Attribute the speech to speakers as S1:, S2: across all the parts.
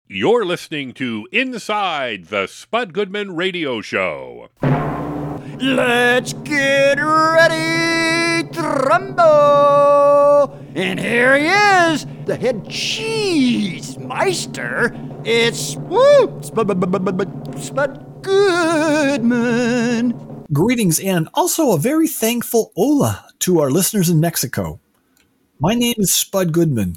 S1: You're listening to Inside the Spud Goodman Radio Show.
S2: Let's get ready to rumble! And here he is, the head cheese meister. It's Spud Goodman.
S3: Greetings and also a very thankful hola to our listeners in Mexico. My name is Spud Goodman.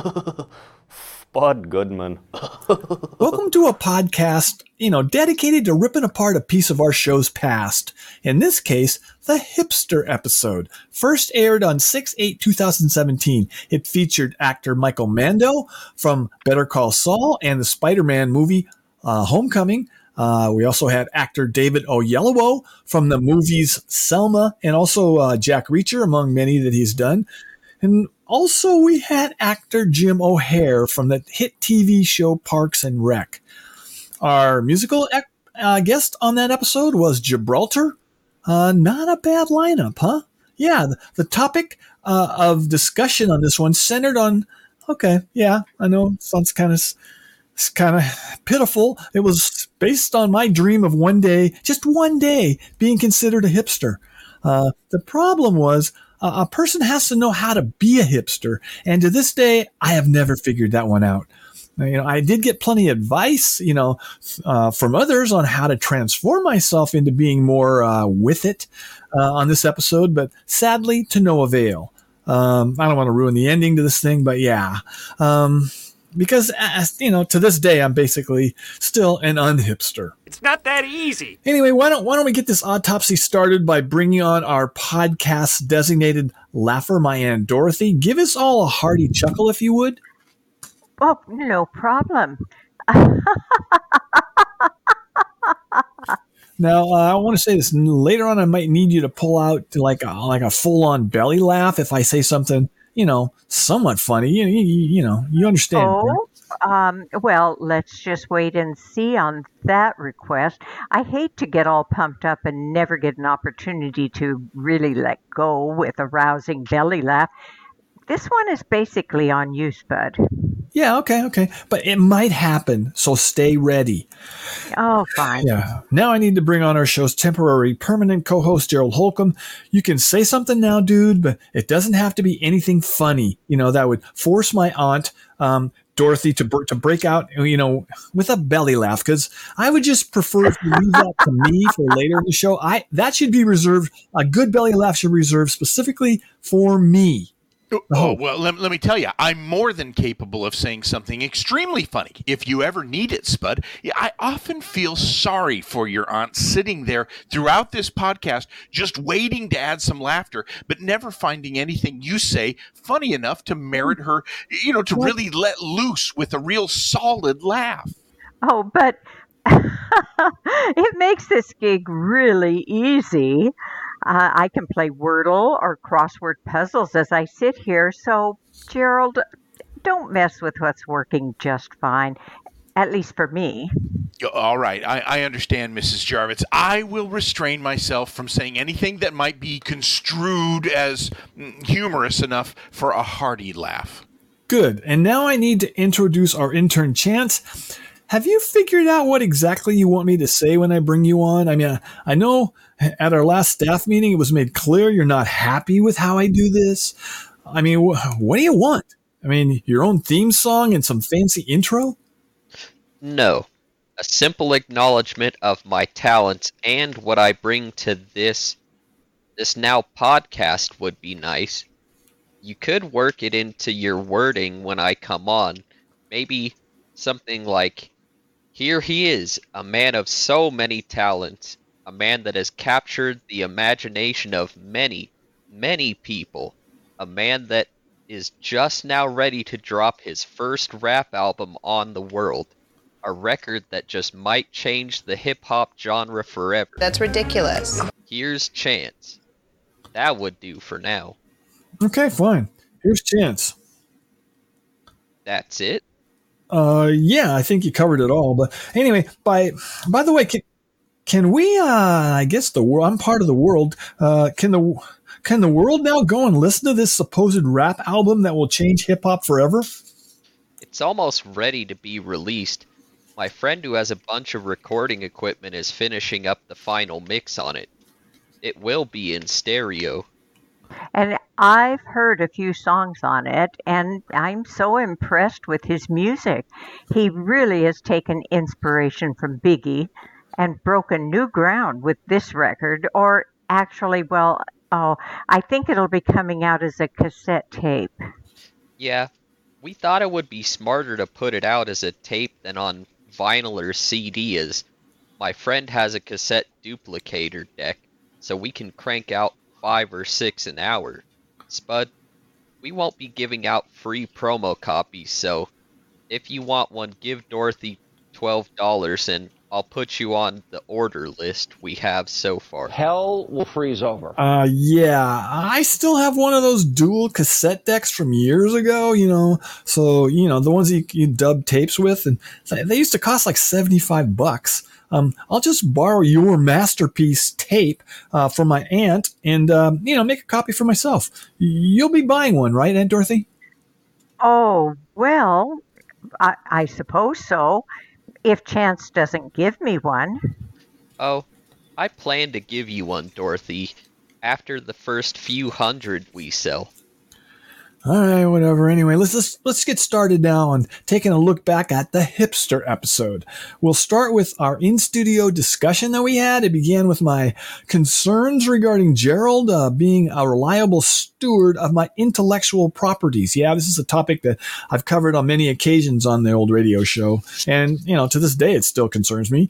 S4: Spud Goodman.
S3: Welcome to a podcast, dedicated to ripping apart a piece of our show's past. In this case, the hipster episode. First aired on 6/8/2017. It featured actor Michael Mando from Better Call Saul and the Spider-Man movie Homecoming. We also had actor David Oyelowo from the movies Selma and also Jack Reacher, among many that he's done. And also we had actor Jim O'Heir from the hit TV show Parks and Rec. Our musical guest on that episode was Gibraltar. Not a bad lineup, huh? Yeah, the topic of discussion on this one centered on, okay, yeah, I know, sounds kind of pitiful. It was based on my dream of one day, just one day, being considered a hipster. The problem was a person has to know how to be a hipster, and to this day, I have never figured that one out. I did get plenty of advice, from others on how to transform myself into being more with it on this episode, but sadly, to no avail. I don't want to ruin the ending to this thing, but yeah. Because, to this day, I'm basically still an unhipster.
S5: It's not that easy.
S3: Anyway, why don't we get this autopsy started by bringing on our podcast designated laugher, my Aunt Dorothy. Give us all a hearty chuckle, if you would.
S6: Oh, no problem.
S3: Now, I want to say this. Later on, I might need you to pull out like a full-on belly laugh if I say something, somewhat funny. You understand.
S6: Oh, well, let's just wait and see on that request. I hate to get all pumped up and never get an opportunity to really let go with a rousing belly laugh. This one is basically on you, Spud.
S3: Yeah, okay. But it might happen, so stay ready.
S6: Oh, fine.
S3: Yeah. Now I need to bring on our show's temporary permanent co-host, Gerald Holcomb. You can say something now, dude, but it doesn't have to be anything funny, that would force my aunt, Dorothy, to break out, with a belly laugh, because I would just prefer if you leave that to me for later in the show. That should be reserved, a good belly laugh should be reserved specifically for me.
S5: Oh, well, let me tell you, I'm more than capable of saying something extremely funny if you ever need it, Spud. I often feel sorry for your aunt sitting there throughout this podcast just waiting to add some laughter, but never finding anything you say funny enough to merit her, to really let loose with a real solid laugh.
S6: Oh, but it makes this gig really easy. I can play Wordle or crossword puzzles as I sit here. So, Gerald, don't mess with what's working just fine, at least for me.
S5: All right. I understand, Mrs. Jarvis. I will restrain myself from saying anything that might be construed as humorous enough for a hearty laugh.
S3: Good. And now I need to introduce our intern, Chance. Have you figured out what exactly you want me to say when I bring you on? I mean, I know at our last staff meeting, it was made clear you're not happy with how I do this. I mean, what do you want? I mean, your own theme song and some fancy intro?
S7: No. A simple acknowledgement of my talents and what I bring to this now podcast would be nice. You could work it into your wording when I come on. Maybe something like, here he is, a man of so many talents, a man that has captured the imagination of many, many people, a man that is just now ready to drop his first rap album on the world, a record that just might change the hip-hop genre forever.
S8: That's ridiculous.
S7: Here's Chance. That would do for now.
S3: Okay, fine. Here's Chance.
S7: That's it?
S3: Yeah, I think you covered it all. But anyway, by the way, can we? I guess I'm part of the world. Can the world now go and listen to this supposed rap album that will change hip hop forever?
S7: It's It's almost ready to be released. My friend who has a bunch of recording equipment is finishing up the final mix on it. It will be in stereo.
S6: And I've heard a few songs on it, and I'm so impressed with his music. He really has taken inspiration from Biggie and broken new ground with this record, or actually, I think it'll be coming out as a cassette tape.
S7: Yeah, we thought it would be smarter to put it out as a tape than on vinyl or CD, as my friend has a cassette duplicator deck, so we can crank out 5 or 6 an hour. Spud, we won't be giving out free promo copies, so if you want one, give Dorothy $12 and I'll put you on the order list we have so far.
S4: Hell will freeze over.
S3: Yeah, I still have one of those dual cassette decks from years ago, So, the ones that you dub tapes with, and they used to cost like $75. I'll just borrow your masterpiece tape from my aunt and, make a copy for myself. You'll be buying one, right, Aunt Dorothy?
S6: Oh, well, I suppose so. If Chance doesn't give me one.
S7: Oh, I plan to give you one, Dorothy, after the first few hundred we sell.
S3: All right, whatever. Anyway, let's get started now on taking a look back at the hipster episode. We'll start with our in-studio discussion that we had. It began with my concerns regarding Gerald being a reliable steward of my intellectual properties. Yeah, this is a topic that I've covered on many occasions on the old radio show, and to this day it still concerns me.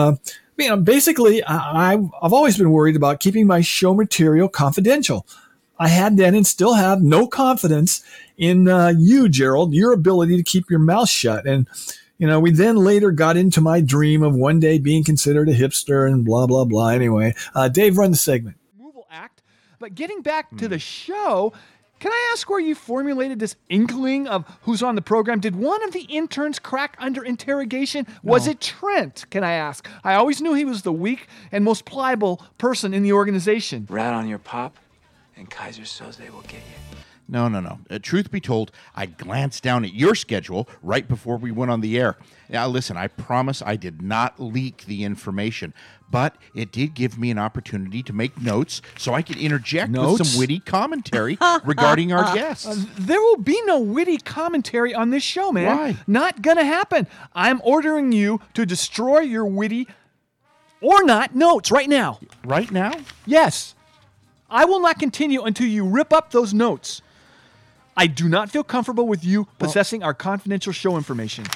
S3: Basically, I've always been worried about keeping my show material confidential. I had then and still have no confidence in you, Gerald, your ability to keep your mouth shut. And, we then later got into my dream of one day being considered a hipster and blah, blah, blah. Anyway, Dave, run the segment.
S8: Removal Act. But getting back to the show, can I ask where you formulated this inkling of who's on the program? Did one of the interns crack under interrogation? No. Was it Trent, can I ask? I always knew he was the weak and most pliable person in the organization.
S9: Rat on your pop? And Kaiser Soze will get you.
S5: No. Truth be told, I glanced down at your schedule right before we went on the air. Now, listen, I promise I did not leak the information, but it did give me an opportunity to make notes so I could interject with some witty commentary regarding our guests.
S8: There will be no witty commentary on this show, man.
S5: Why?
S8: Not gonna happen. I'm ordering you to destroy your witty or not notes right now.
S5: Right now?
S8: Yes. I will not continue until you rip up those notes. I do not feel comfortable with you possessing our confidential show information.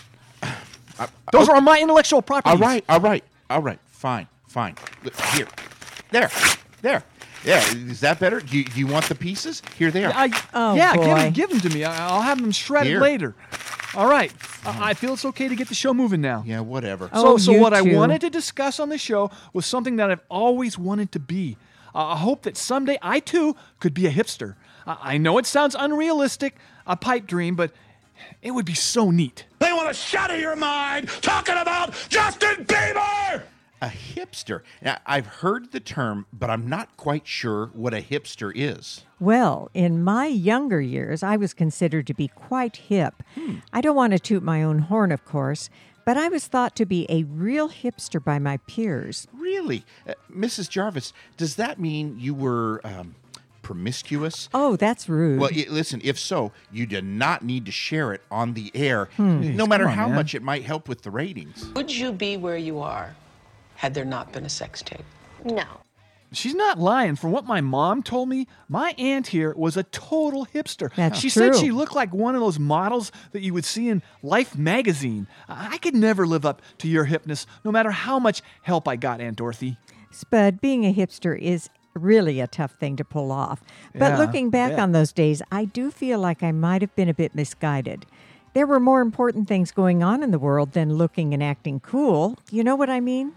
S8: Those are my intellectual properties.
S5: All right. Fine. Here. There. Yeah, is that better? Do you want the pieces? Here they are.
S8: Give them to me. I'll have them shredded later. All right. I feel it's okay to get the show moving now.
S5: Yeah, whatever.
S8: So what I wanted to discuss on the show was something that I've always wanted to be. I hope that someday I, too, could be a hipster. I know it sounds unrealistic, a pipe dream, but it would be so neat.
S1: They want to shatter your mind talking about Justin Bieber!
S5: A hipster? Now, I've heard the term, but I'm not quite sure what a hipster is.
S10: Well, in my younger years, I was considered to be quite hip. I don't want to toot my own horn, of course, but I was thought to be a real hipster by my peers.
S5: Really? Mrs. Jarvis, does that mean you were promiscuous?
S10: Oh, that's rude.
S5: Well, listen, if so, you do not need to share it on the air, no matter how much it might help with the ratings.
S11: Would you be where you are had there not been a sex tape?
S12: No.
S8: She's not lying. From what my mom told me, my aunt here was a total hipster.
S10: That's
S8: she
S10: true.
S8: said she looked like one of those models that you would see in Life magazine. I could never live up to your hipness, no matter how much help I got, Aunt Dorothy.
S10: Spud, being a hipster is really a tough thing to pull off. But looking back on those days, I do feel like I might have been a bit misguided. There were more important things going on in the world than looking and acting cool. You know what I mean?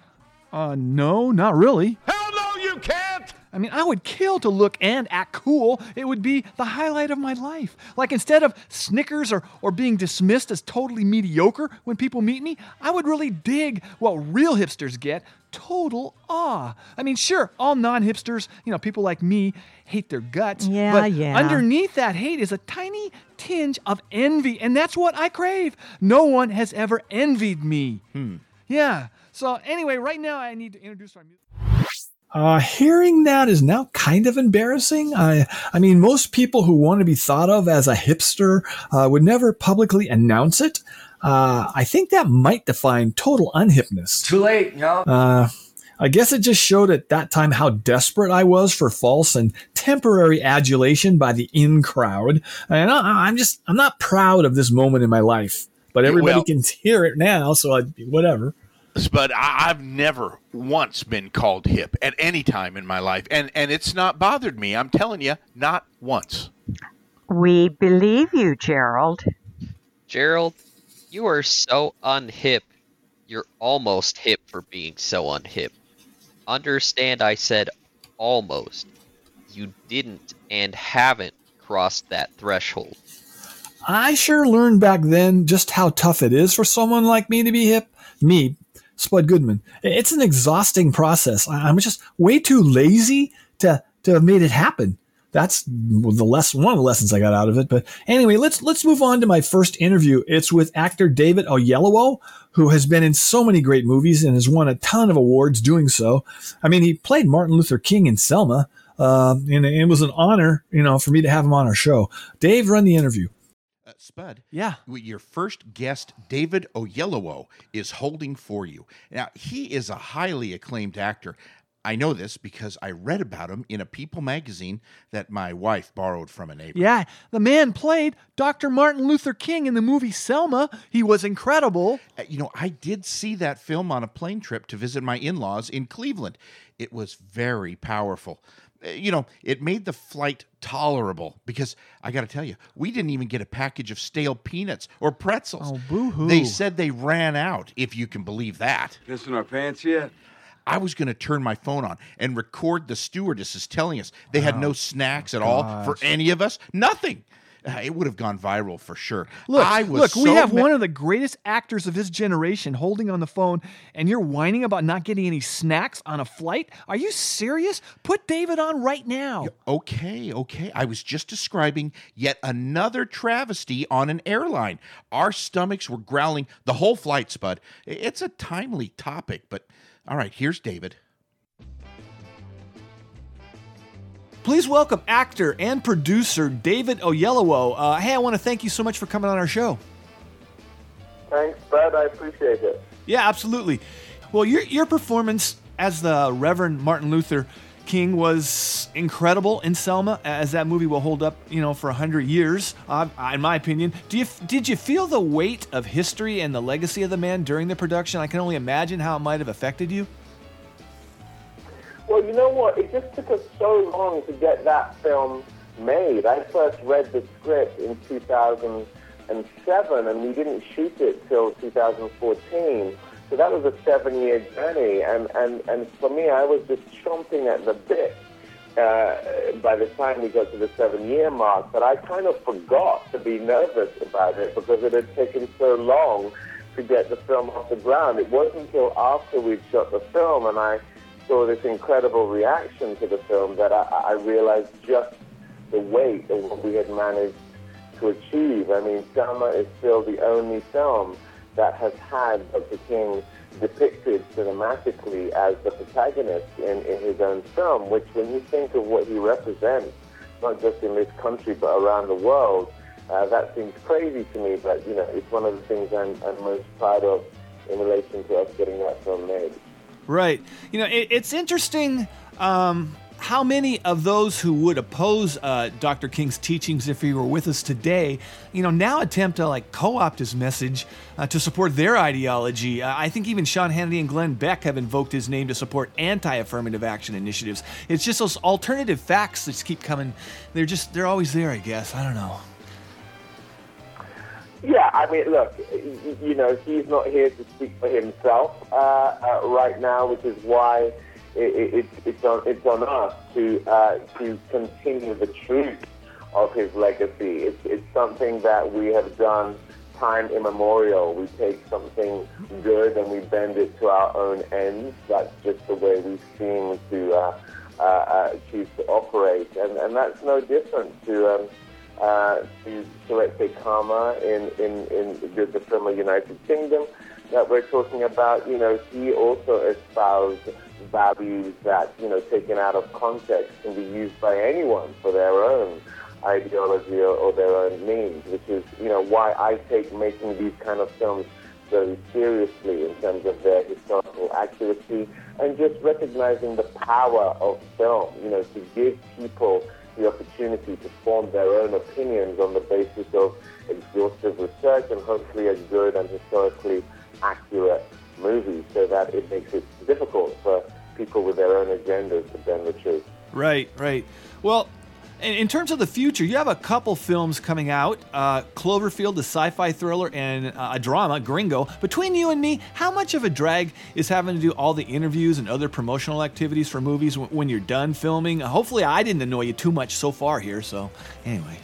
S8: No, not really.
S1: Hell no, you can't!
S8: I mean, I would kill to look and act cool. It would be the highlight of my life. Like, instead of snickers or being dismissed as totally mediocre when people meet me, I would really dig what real hipsters get, total awe. I mean, sure, all non-hipsters, people like me, hate their guts.
S10: Yeah,
S8: but
S10: yeah.
S8: underneath that hate is a tiny tinge of envy, and that's what I crave. No one has ever envied me. Yeah. So anyway, right now I need to introduce our music.
S3: Hearing that is now kind of embarrassing. I mean, most people who want to be thought of as a hipster would never publicly announce it. I think that might define total unhipness.
S9: Too late, yo.
S3: I guess it just showed at that time how desperate I was for false and temporary adulation by the in crowd. And I'm not proud of this moment in my life, but everybody can hear it now, so whatever.
S5: But I've never once been called hip at any time in my life, and it's not bothered me. I'm telling you, not once.
S6: We believe you, Gerald.
S7: Gerald, you are so unhip. You're almost hip for being so unhip. Understand I said almost. You didn't and haven't crossed that threshold.
S3: I sure learned back then just how tough it is for someone like me to be hip. Me, Spud Goodman. It's an exhausting process. I'm just way too lazy to have made it happen. That's one of the lessons I got out of it. But anyway, let's move on to my first interview. It's with actor David Oyelowo, who has been in so many great movies and has won a ton of awards doing so. I mean, he played Martin Luther King in Selma, and it was an honor, for me to have him on our show. Dave, run the interview.
S5: Spud,
S8: Yeah.
S5: your first guest, David Oyelowo, is holding for you. Now, he is a highly acclaimed actor. I know this because I read about him in a People magazine that my wife borrowed from a neighbor.
S8: Yeah, the man played Dr. Martin Luther King in the movie Selma. He was incredible.
S5: I did see that film on a plane trip to visit my in-laws in Cleveland. It was very powerful. It made the flight tolerable because I got to tell you, we didn't even get a package of stale peanuts or pretzels.
S8: Oh, boo-hoo.
S5: They said they ran out, if you can believe that.
S9: Pissing our pants yet?
S5: I was going to turn my phone on and record the stewardesses telling us they had no snacks at all for any of us. Nothing. It would have gone viral for sure.
S8: Look, we have one of the greatest actors of his generation holding on the phone, and you're whining about not getting any snacks on a flight? Are you serious? Put David on right now.
S5: Okay. I was just describing yet another travesty on an airline. Our stomachs were growling the whole flight, Spud. It's a timely topic, but all right, here's David.
S8: Please welcome actor and producer David Oyelowo. Hey, I want to thank you so much for coming on our show.
S4: Thanks, Bud. I appreciate it.
S8: Yeah, absolutely. Well, your performance as the Reverend Martin Luther King was incredible in Selma, as that movie will hold up, for 100 years, in my opinion. Did you feel the weight of history and the legacy of the man during the production? I can only imagine how it might have affected you.
S4: Well, you know what? It just took us so long to get that film made. I first read the script in 2007, and we didn't shoot it till 2014. So that was a 7-year journey, and for me, I was just chomping at the bit by the time we got to the 7-year mark. But I kind of forgot to be nervous about it because it had taken so long to get the film off the ground. It wasn't until after we'd shot the film and I saw this incredible reaction to the film that I realized just the weight of what we had managed to achieve. I mean, Selma is still the only film that has had Dr. King depicted cinematically as the protagonist in his own film, which when you think of what he represents, not just in this country but around the world, that seems crazy to me, but it's one of the things I'm most proud of in relation to us getting that film made.
S8: Right. It's interesting how many of those who would oppose Dr. King's teachings if he were with us today, now attempt to co-opt his message to support their ideology. I think even Sean Hannity and Glenn Beck have invoked his name to support anti-affirmative action initiatives. It's just those alternative facts that just keep coming. They're always there, I guess. I don't know.
S4: Yeah, I mean, look, he's not here to speak for himself right now, which is why it's on us to continue the truth of his legacy. It's something that we have done time immemorial. We take something good and we bend it to our own ends. That's just the way we seem to choose to operate. And that's no different to Soweto Karma in the film of United Kingdom that we're talking about. You know, he also espoused values that, you know, taken out of context can be used by anyone for their own ideology or their own means, which is, you know, why I take making these kind of films very seriously in terms of their historical accuracy and just recognizing the power of film, you know, to give people the opportunity to form their own opinions on the basis of exhaustive research and hopefully a good and historically accurate movie, so that it makes it difficult for people with their own agendas to bend the truth.
S3: Right. Well, in terms of the future, you have a couple films coming out, Cloverfield, the sci-fi thriller, and a drama, Gringo. Between you and me, how much of a drag is having to do all the interviews and other promotional activities for movies when you're done filming? Hopefully I didn't annoy you too much so far here, so anyway.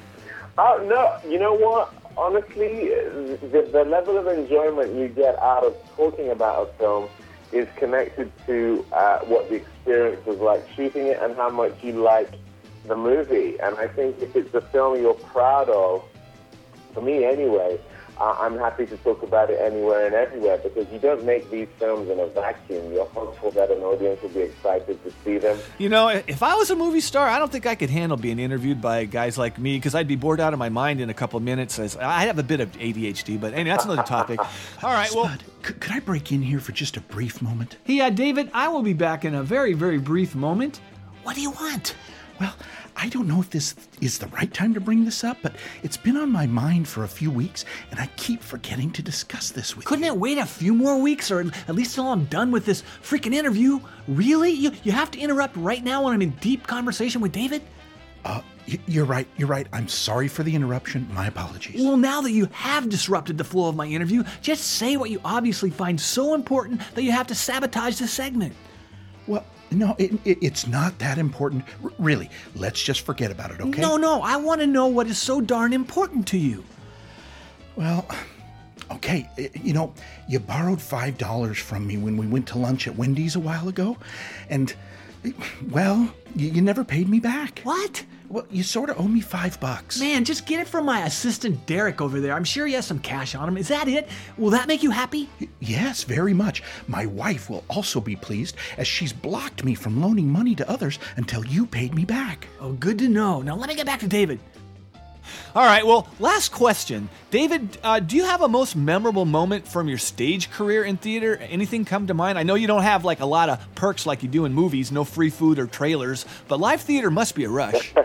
S4: Oh, no, you know what? Honestly, the level of enjoyment you get out of talking about a film is connected to what the experience was like shooting it and how much you like the movie. And I think if it's a film you're proud of, for me anyway, I'm happy to talk about it anywhere and everywhere, because you don't make these films in a vacuum. You're hopeful that an audience will be excited to see them.
S3: You know, if I was a movie star, I don't think I could handle being interviewed by guys like me, because I'd be bored out of my mind in a couple of minutes. I have a bit of ADHD, but anyway, that's another topic. All right, well...
S12: Spud, could I break in here for just a brief moment?
S3: Yeah, David, I will be back in a very, very brief moment. What do you want?
S12: Well, I don't know if this is the right time to bring this up, but it's been on my mind for a few weeks, and I keep forgetting to discuss this with you.
S3: Couldn't it wait a few more weeks, or at least till I'm done with this freaking interview? Really? You have to interrupt right now when I'm in deep conversation with David?
S12: You're right. I'm sorry for the interruption. My apologies.
S3: Well, now that you have disrupted the flow of my interview, just say what you obviously find so important that you have to sabotage the segment.
S12: Well, no, it's not that important. Really, let's just forget about it, okay?
S3: No, I want to know what is so darn important to you.
S12: Well, okay, you know, you borrowed $5 from me when we went to lunch at Wendy's a while ago, and, well, you never paid me back.
S3: What?
S12: Well, you sort of owe me $5.
S3: Man, just get it from my assistant Derek over there. I'm sure he has some cash on him. Is that it? Will that make you happy?
S12: Yes, very much. My wife will also be pleased, as she's blocked me from loaning money to others until you paid me back.
S3: Oh, good to know. Now let me get back to David. All right, well, last question. David, do you have a most memorable moment from your stage career in theater? Anything come to mind? I know you don't have like a lot of perks like you do in movies, no free food or trailers, but live theater must be a rush.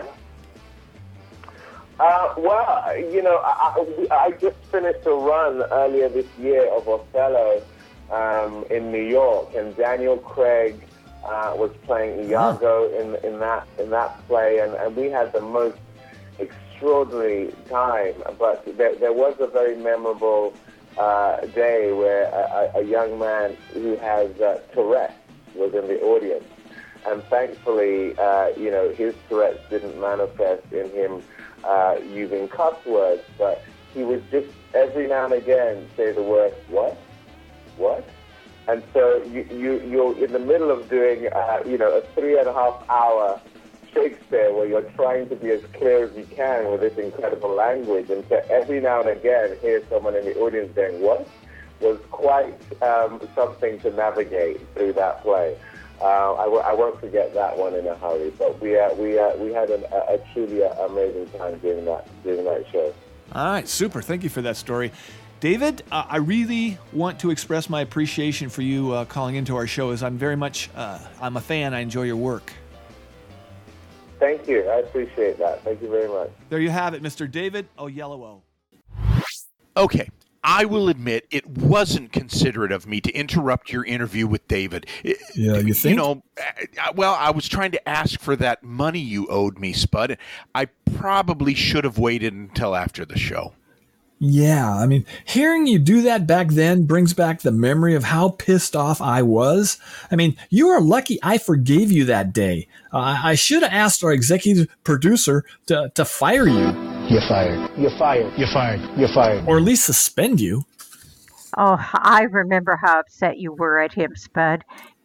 S4: Well, you know, I just finished a run earlier this year of Othello in New York, and Daniel Craig was playing Iago in that play, and we had the most extraordinary time. But there was a very memorable day where a young man who has Tourette's was in the audience, and thankfully, you know, his Tourette's didn't manifest in him using cuss words, but he would just every now and again say the word what, and so you're in the middle of doing you know, a 3.5 hour Shakespeare where you're trying to be as clear as you can with this incredible language, and to every now and again hear someone in the audience saying what was quite something to navigate through that play. I won't forget that one in a hurry, but we had a truly amazing time doing that show.
S3: All right, super. Thank you for that story. David, I really want to express my appreciation for you calling into our show, as I'm very much, I'm a fan. I enjoy your work.
S4: Thank you. I appreciate that. Thank you very much.
S3: There you have it, Mr. David Oyelowo.
S5: Okay. I will admit it wasn't considerate of me to interrupt your interview with David.
S3: Yeah, you think?
S5: You know, well, I was trying to ask for that money you owed me, Spud. I probably should have waited until after the show.
S3: Yeah, I mean, hearing you do that back then brings back the memory of how pissed off I was. I mean, you are lucky I forgave you that day. I should have asked our executive producer to fire you.
S13: You're fired. You're fired. You're fired. You're fired.
S3: Or at least suspend you.
S6: Oh, I remember how upset you were at him, Spud.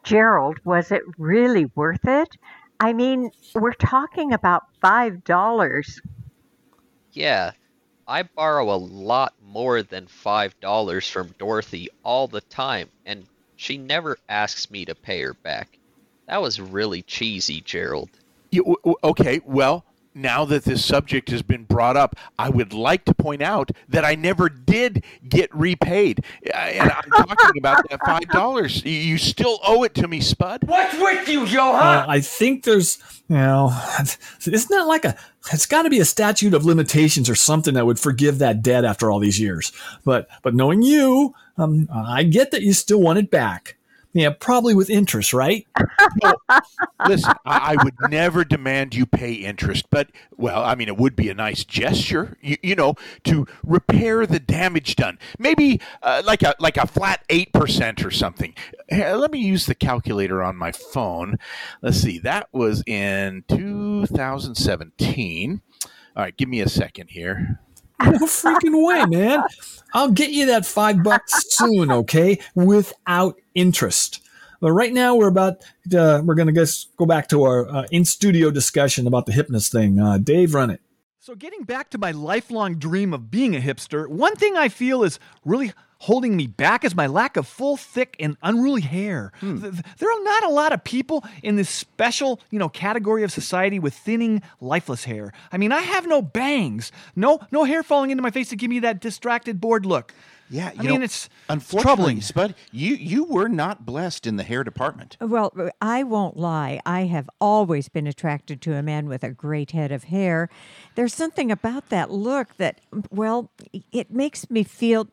S6: Gerald, was it really worth it? I mean, we're talking about $5.
S7: Yeah, I borrow a lot more than $5 from Dorothy all the time, and she never asks me to pay her back. That was really cheesy, Gerald.
S5: Okay, well, now that this subject has been brought up, I would like to point out that I never did get repaid. And I'm talking about that $5. You still owe it to me, Spud.
S2: What's with you, Johan?
S3: I think there's, isn't that like it's got to be a statute of limitations or something that would forgive that debt after all these years. But knowing you, I get that you still want it back. Yeah, probably with interest, right?
S5: No, listen, I would never demand you pay interest, but, well, I mean, it would be a nice gesture, you know, to repair the damage done. Maybe like a flat 8% or something. Let me use the calculator on my phone. Let's see, that was in 2017. All right, give me a second here.
S3: No freaking way, man. I'll get you that $5 soon, okay? Without interest. But right now we're going to go back to our in-studio discussion about the Hypnus thing. Dave, run it.
S8: So getting back to my lifelong dream of being a hipster, one thing I feel is really holding me back is my lack of full, thick, and unruly hair. There are not a lot of people in this special, category of society with thinning, lifeless hair. I mean, I have no bangs, no hair falling into my face to give me that distracted, bored look.
S14: Yeah,
S8: it's
S14: unfortunately,
S8: troubling.
S14: Spud, you were not blessed in the hair department.
S10: Well, I won't lie. I have always been attracted to a man with a great head of hair. There's something about that look that, well, it makes me feel,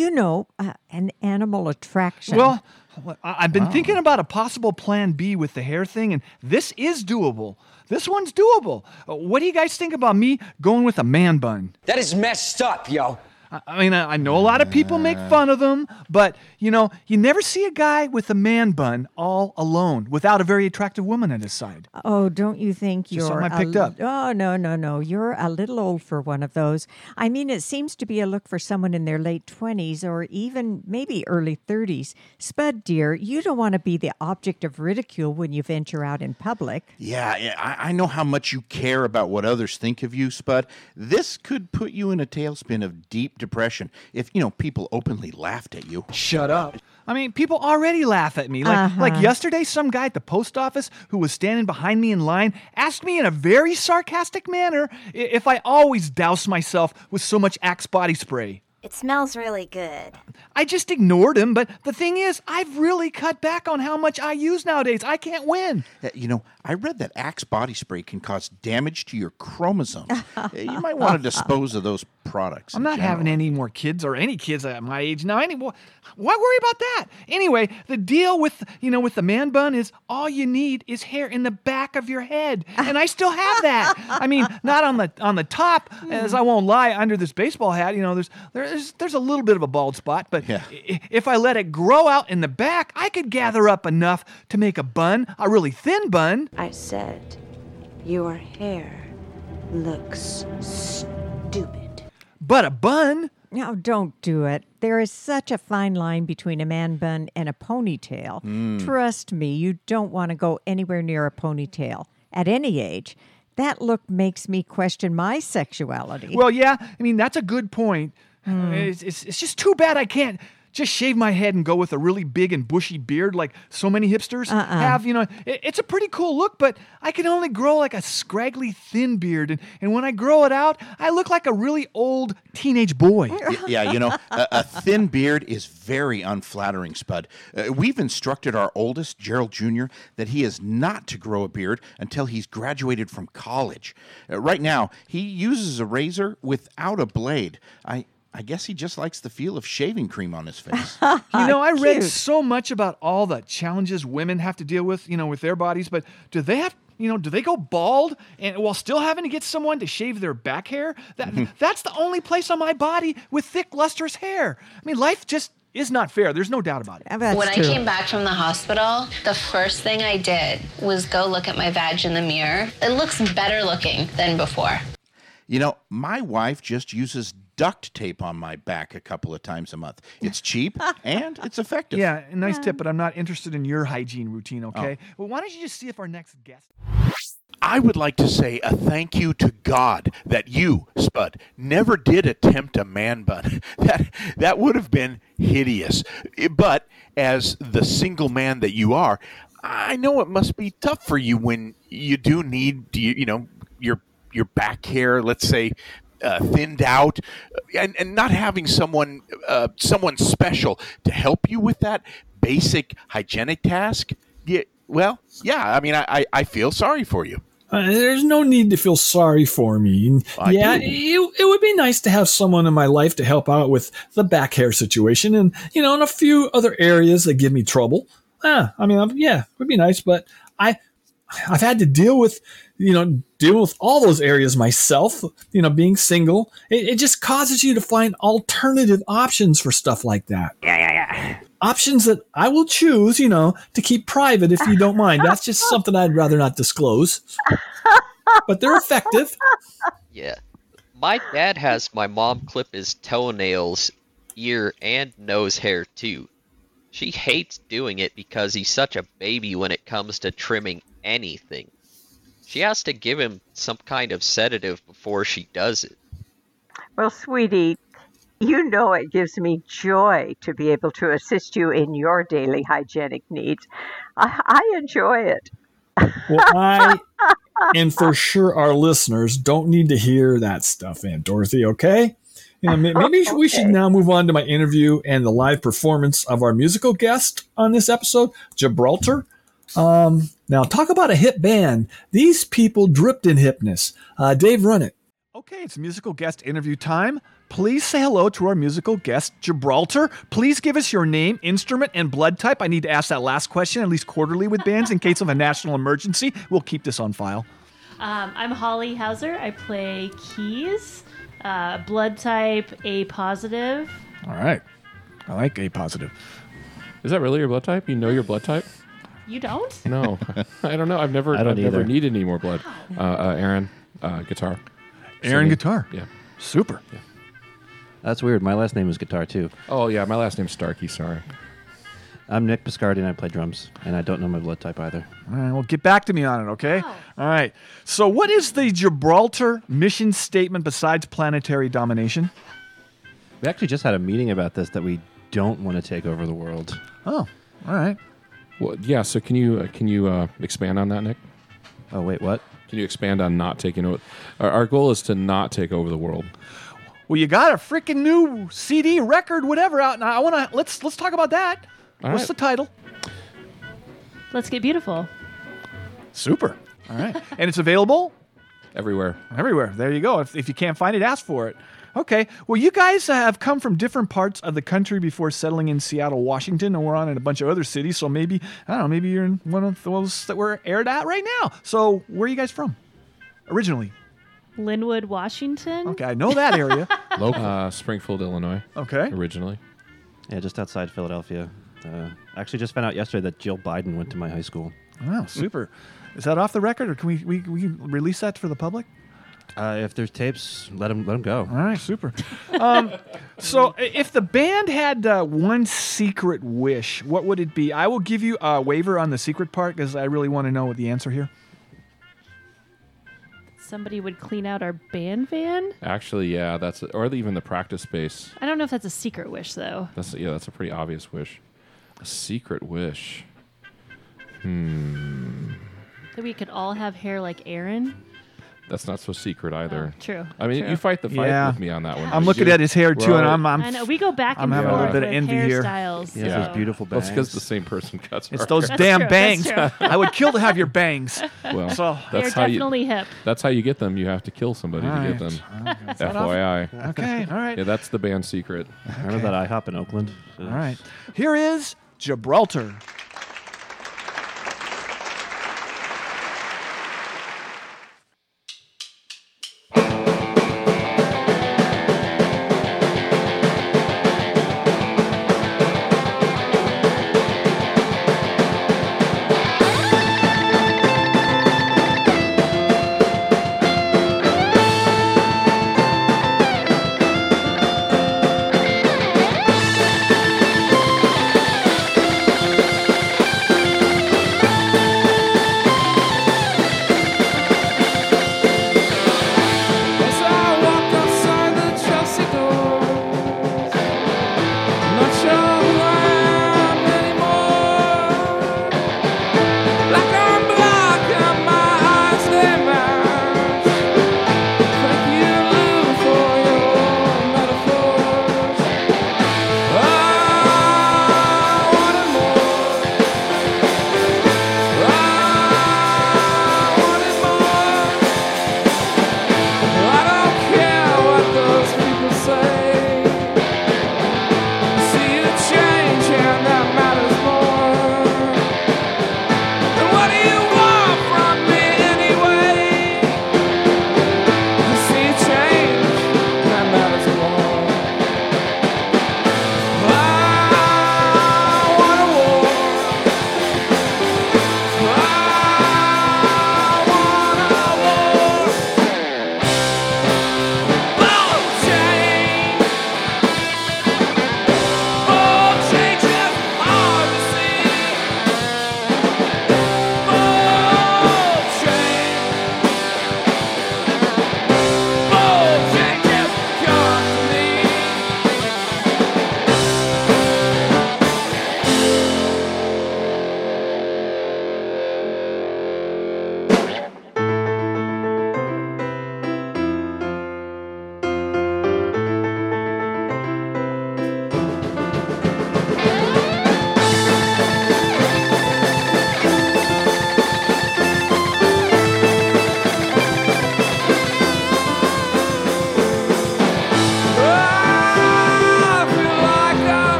S10: an animal attraction.
S8: Well, I've been thinking about a possible plan B with the hair thing, and this is doable. This one's doable. What do you guys think about me going with a man bun?
S2: That is messed up, yo.
S8: I mean, I know a lot of people make fun of them, but, you never see a guy with a man bun all alone without a very attractive woman at his side.
S10: Oh, don't you think
S8: Just
S10: you're...
S8: something I picked up.
S10: Oh, no. You're a little old for one of those. I mean, it seems to be a look for someone in their late 20s or even maybe early 30s. Spud, dear, you don't want to be the object of ridicule when you venture out in public.
S14: Yeah, I know how much you care about what others think of you, Spud. This could put you in a tailspin of deep depression if, people openly laughed at you.
S8: Shut up. I mean, people already laugh at me. Like yesterday, some guy at the post office who was standing behind me in line asked me in a very sarcastic manner if I always douse myself with so much Axe body spray.
S15: It smells really good.
S8: I just ignored him, but the thing is, I've really cut back on how much I use nowadays. I can't win.
S14: I read that Axe body spray can cause damage to your chromosomes. You might want to dispose of those products.
S8: I'm not having any more kids or any kids at my age now. Why worry about that? Anyway, the deal with the man bun is all you need is hair in the back of your head, and I still have that. I mean, not on the top, as I won't lie, under this baseball hat. There's a little bit of a bald spot, but if I let it grow out in the back, I could gather up enough to make a bun, a really thin bun.
S11: I said, your hair looks stupid.
S8: But a bun?
S10: No, don't do it. There is such a fine line between a man bun and a ponytail. Trust me, you don't want to go anywhere near a ponytail at any age. That look makes me question my sexuality.
S8: Well, yeah, I mean, that's a good point. It's just too bad I can't just shave my head and go with a really big and bushy beard like so many hipsters have. It's a pretty cool look, but I can only grow like a scraggly thin beard. And when I grow it out, I look like a really old teenage boy.
S14: Yeah, a thin beard is very unflattering, Spud. We've instructed our oldest, Gerald Jr., that he is not to grow a beard until he's graduated from college. Right now, he uses a razor without a blade. I guess he just likes the feel of shaving cream on his face.
S8: I read so much about all the challenges women have to deal with, with their bodies, but do they go bald and while still having to get someone to shave their back hair? That's the only place on my body with thick, lustrous hair. I mean, life just is not fair. There's no doubt about it.
S15: When I came back from the hospital, the first thing I did was go look at my vag in the mirror. It looks better looking than before.
S14: My wife just uses duct tape on my back a couple of times a month. It's cheap and it's effective.
S8: Yeah, a nice tip, but I'm not interested in your hygiene routine, okay? Well, why don't you just see if our next guest...
S5: I would like to say a thank you to God that you, Spud, never did attempt a man bun. That would have been hideous. But as the single man that you are, I know it must be tough for you when you do need, your back hair, let's say, thinned out, and not having someone special to help you with that basic hygienic task. Yeah, I feel sorry for you.
S3: There's no need to feel sorry for me. It would be nice to have someone in my life to help out with the back hair situation and, in a few other areas that give me trouble. It would be nice, but I've had to deal with all those areas myself, being single. It just causes you to find alternative options for stuff like that. Yeah. Options that I will choose, to keep private if you don't mind. That's just something I'd rather not disclose. But they're effective.
S7: Yeah. My dad has my mom clip his toenails, ear, and nose hair too. She hates doing it because he's such a baby when it comes to trimming anything. She has to give him some kind of sedative before she does it.
S6: Well, sweetie, it gives me joy to be able to assist you in your daily hygienic needs. I enjoy it.
S3: Well, I, and for sure our listeners, don't need to hear that stuff, Aunt Dorothy, okay? Maybe we should now move on to my interview and the live performance of our musical guest on this episode, Gibraltar. Now, talk about a hip band. These people dripped in hipness. Dave, run it.
S8: Okay, it's musical guest interview time. Please say hello to our musical guest, Gibraltar. Please give us your name, instrument, and blood type. I need to ask that last question at least quarterly with bands in case of a national emergency. We'll keep this on file.
S16: I'm Holly Hauser. I play keys. Blood type A positive.
S8: All right. I like A positive.
S17: Is that really your blood type? You know your blood type?
S16: You don't?
S17: No. I don't know. I've never needed any more blood. Aaron, guitar.
S8: Aaron, guitar.
S17: Yeah.
S8: Super.
S17: Yeah.
S18: That's weird. My last name is Guitar, too.
S17: Oh, yeah. My last name's Starkey. Sorry.
S18: I'm Nick Biscardi, and I play drums, and I don't know my blood type either.
S8: All right, well, get back to me on it, okay? Oh. All right. So what is the Gibraltar mission statement besides planetary domination?
S18: We actually just had a meeting about this, that we don't want to take over the world.
S8: Oh, all right.
S17: Well, yeah, so can you expand on that, Nick?
S18: Oh, wait, what?
S17: Can you expand on not taking over? Our goal is to not take over the world.
S8: Well, you got a freaking new CD, record, whatever out now. Let's talk about that. What's the title?
S16: Let's Get Beautiful.
S8: Super. All right. And it's available?
S17: Everywhere.
S8: Everywhere. There you go. If you can't find it, ask for it. Okay. Well, you guys have come from different parts of the country before settling in Seattle, Washington, and we're on in a bunch of other cities. So maybe you're in one of those that we're aired at right now. So where are you guys from originally?
S16: Linwood, Washington.
S8: Okay, I know that area.
S17: Local. Springfield, Illinois.
S8: Okay.
S17: Originally.
S18: Yeah, just outside Philadelphia. Actually just found out yesterday that Jill Biden went to my high school.
S8: Wow, super. Is that off the record, or can we release that for the public?
S18: If there's tapes, let them go.
S8: All right, super. So if the band had one secret wish, what would it be? I will give you a waiver on the secret part because I really want to know what the answer here.
S16: Somebody would clean out our band van?
S17: Actually, yeah, or even the practice space.
S16: I don't know if that's a secret wish, though.
S17: That's a pretty obvious wish. A secret wish.
S16: That we could all have hair like Aaron?
S17: That's not so secret either.
S16: Oh, true.
S17: I mean,
S16: true.
S17: you fight the fight with me on that one.
S8: I'm looking at his hair too, and I'm
S16: I know we go back and
S8: I'm
S16: forth
S8: having a bit of
S16: with
S8: envy here.
S16: hairstyles.
S18: Yeah, those beautiful bangs.
S17: That's because the same person cuts.
S8: It's
S17: our
S8: those
S17: hair.
S8: damn
S16: true,
S8: bangs.
S16: that's true.
S8: I would kill to have your bangs.
S17: Well,
S8: So
S16: They're definitely hip.
S17: That's how you get them. You have to kill somebody to get them. FYI.
S8: Okay, all right.
S17: Yeah, that's the band secret.
S18: Remember that IHOP in Oakland?
S8: All right. Here is Gibraltar.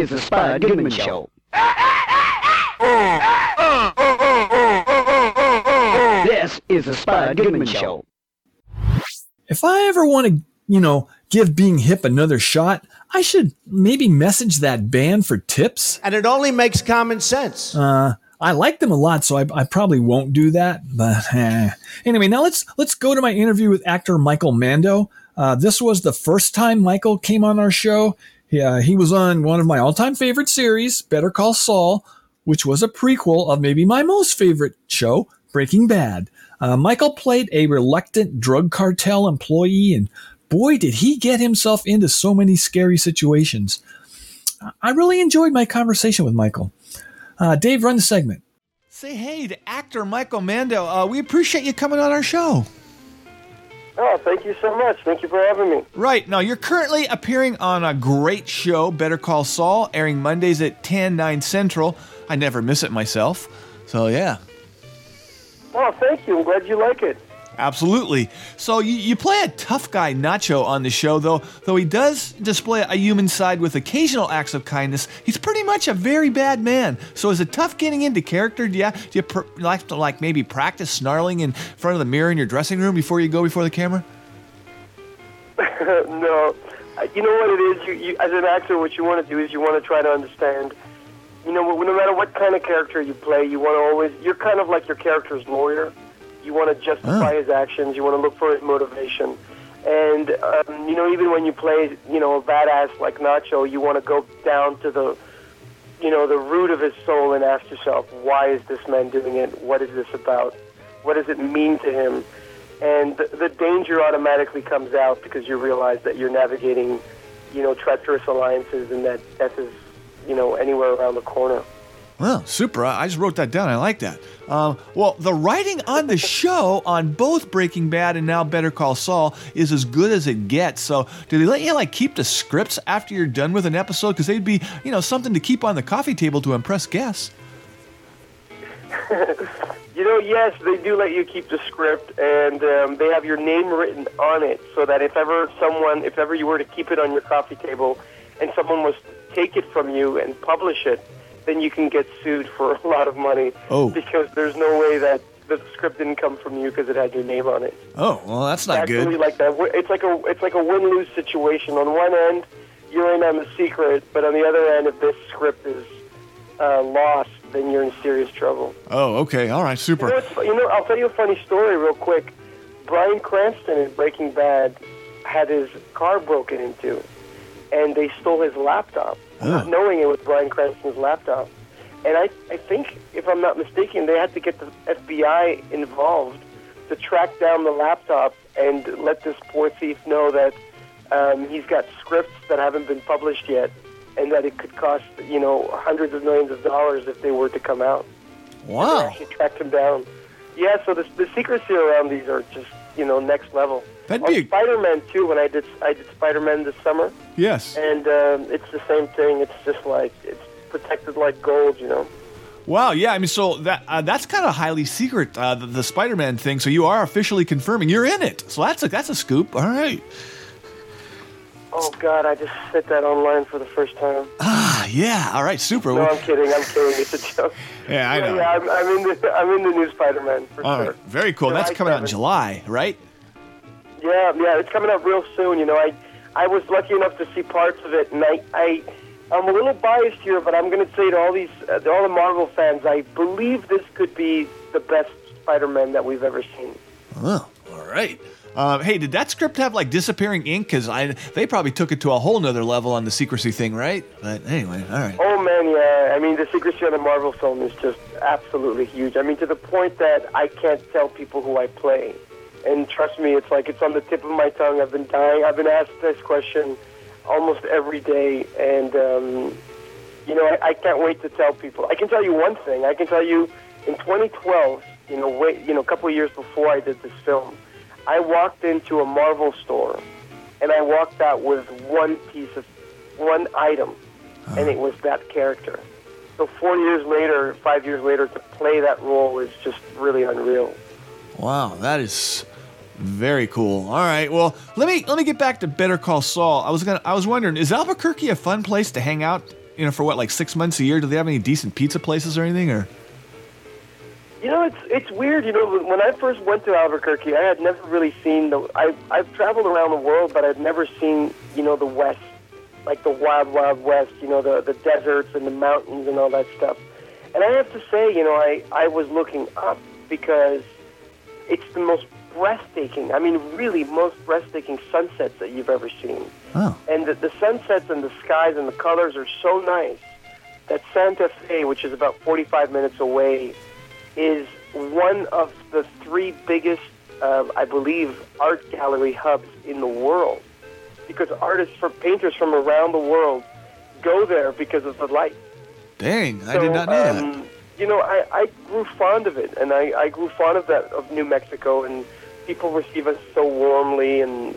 S19: is the Spud Goodman Show. This is the Spud Goodman Show.
S3: If I ever want to, give being hip another shot, I should maybe message that band for tips.
S20: And it only makes common sense.
S3: I like them a lot, so I probably won't do that. But anyway, now let's go to my interview with actor Michael Mando. This was the first time Michael came on our show. He was on one of my all-time favorite series, Better Call Saul, which was a prequel of maybe my most favorite show, Breaking Bad. Michael played a reluctant drug cartel employee, and boy, did he get himself into so many scary situations. I really enjoyed my conversation with Michael. Dave, run the segment.
S8: Say hey to actor Michael Mando. We appreciate you coming on our show.
S21: Oh, thank you so much. Thank you for having me.
S8: Right. Now, you're currently appearing on a great show, Better Call Saul, airing Mondays at 10, 9 Central. I never miss it myself. So, yeah.
S21: Oh, thank you. I'm glad you like it.
S8: Absolutely. So you play a tough guy, Nacho, on the show, though he does display a human side with occasional acts of kindness. He's pretty much a very bad man. So is it tough getting into character? Do you like to maybe practice snarling in front of the mirror in your dressing room before you go before the camera?
S21: No. You know what it is? You, as an actor, what you want to do is you want to try to understand. No matter what kind of character you play, you want to always. You're kind of like your character's lawyer. You want to justify his actions. You want to look for his motivation. And, even when you play, a badass like Nacho, you want to go down to the root of his soul and ask yourself, why is this man doing it? What is this about? What does it mean to him? And the danger automatically comes out because you realize that you're navigating, treacherous alliances and that death is, anywhere around the corner.
S8: Well, super. I just wrote that down. I like that. Well, the writing on the show on both Breaking Bad and now Better Call Saul is as good as it gets. So do they let you keep the scripts after you're done with an episode? Because they'd be, something to keep on the coffee table to impress guests.
S21: Yes, they do let you keep the script, and they have your name written on it so that if ever you were to keep it on your coffee table and someone was to take it from you and publish it, then you can get sued for a lot of money.
S8: Oh.
S21: Because there's no way that the script didn't come from you because it had your name on it.
S8: Oh, well, that's not good.
S21: Actually, like that. It's like a win-lose situation. On one end, you're in on the secret, but on the other end, if this script is lost, then you're in serious trouble.
S8: Oh, okay. All right, super.
S21: I'll tell you a funny story real quick. Bryan Cranston in Breaking Bad had his car broken into, and they stole his laptop. Not knowing it was Bryan Cranston's laptop. And I think, if I'm not mistaken, they had to get the FBI involved to track down the laptop and let this poor thief know that he's got scripts that haven't been published yet and that it could cost, hundreds of millions of dollars if they were to come out.
S8: Wow.
S21: And they actually tracked him down. Yeah, so the secrecy around these are just, next level. Spider-Man, too, when I did Spider-Man this summer.
S8: Yes.
S21: And it's the same thing. It's just it's protected like gold,
S8: Wow, yeah, so that's kind of highly secret, the Spider-Man thing, so you are officially confirming you're in it. So that's a scoop. All right.
S21: Oh, God, I just said that online for the first time.
S8: Ah, yeah, all right, super.
S21: No, I'm kidding. It's a joke.
S8: Yeah, I know.
S21: Yeah, I'm in the new Spider-Man, for
S8: all
S21: sure.
S8: Right. Very cool. That's coming out in July, right?
S21: Yeah, it's coming out real soon. I was lucky enough to see parts of it, and I'm a little biased here, but I'm going to say to all the Marvel fans, I believe this could be the best Spider-Man that we've ever seen.
S8: Oh, all right. Hey, did that script have disappearing ink? Because they probably took it to a whole nother level on the secrecy thing, right? But anyway, all right.
S21: Oh man, yeah. The secrecy on the Marvel film is just absolutely huge. To the point that I can't tell people who I play. And trust me, it's on the tip of my tongue. I've been dying. I've been asked this question almost every day, and I can't wait to tell people. I can tell you one thing. I can tell you, in 2012, a couple of years before I did this film, I walked into a Marvel store, and I walked out with one item, and it was that character. So 5 years later, to play that role is just really unreal.
S8: Wow, that is very cool. All right, well, let me get back to Better Call Saul. I was wondering, is Albuquerque a fun place to hang out
S3: for what, like 6 months a year? Do they have any decent pizza places or anything? Or
S21: It's weird. When I first went to Albuquerque, I had never really seen I've traveled around the world, but I'd never seen the West, like the wild, wild West. The deserts and the mountains and all that stuff. And I have to say, I was looking up because it's the most breathtaking. I mean, really, most breathtaking sunsets that you've ever seen.
S3: Oh.
S21: And the sunsets and the skies and the colors are so nice that Santa Fe, which is about 45 minutes away, is one of the 3 biggest, I believe, art gallery hubs in the world. Because painters from around the world go there because of the light.
S3: Dang, I did not know that.
S21: I grew fond of it, and I grew fond of New Mexico, and people receive us so warmly, and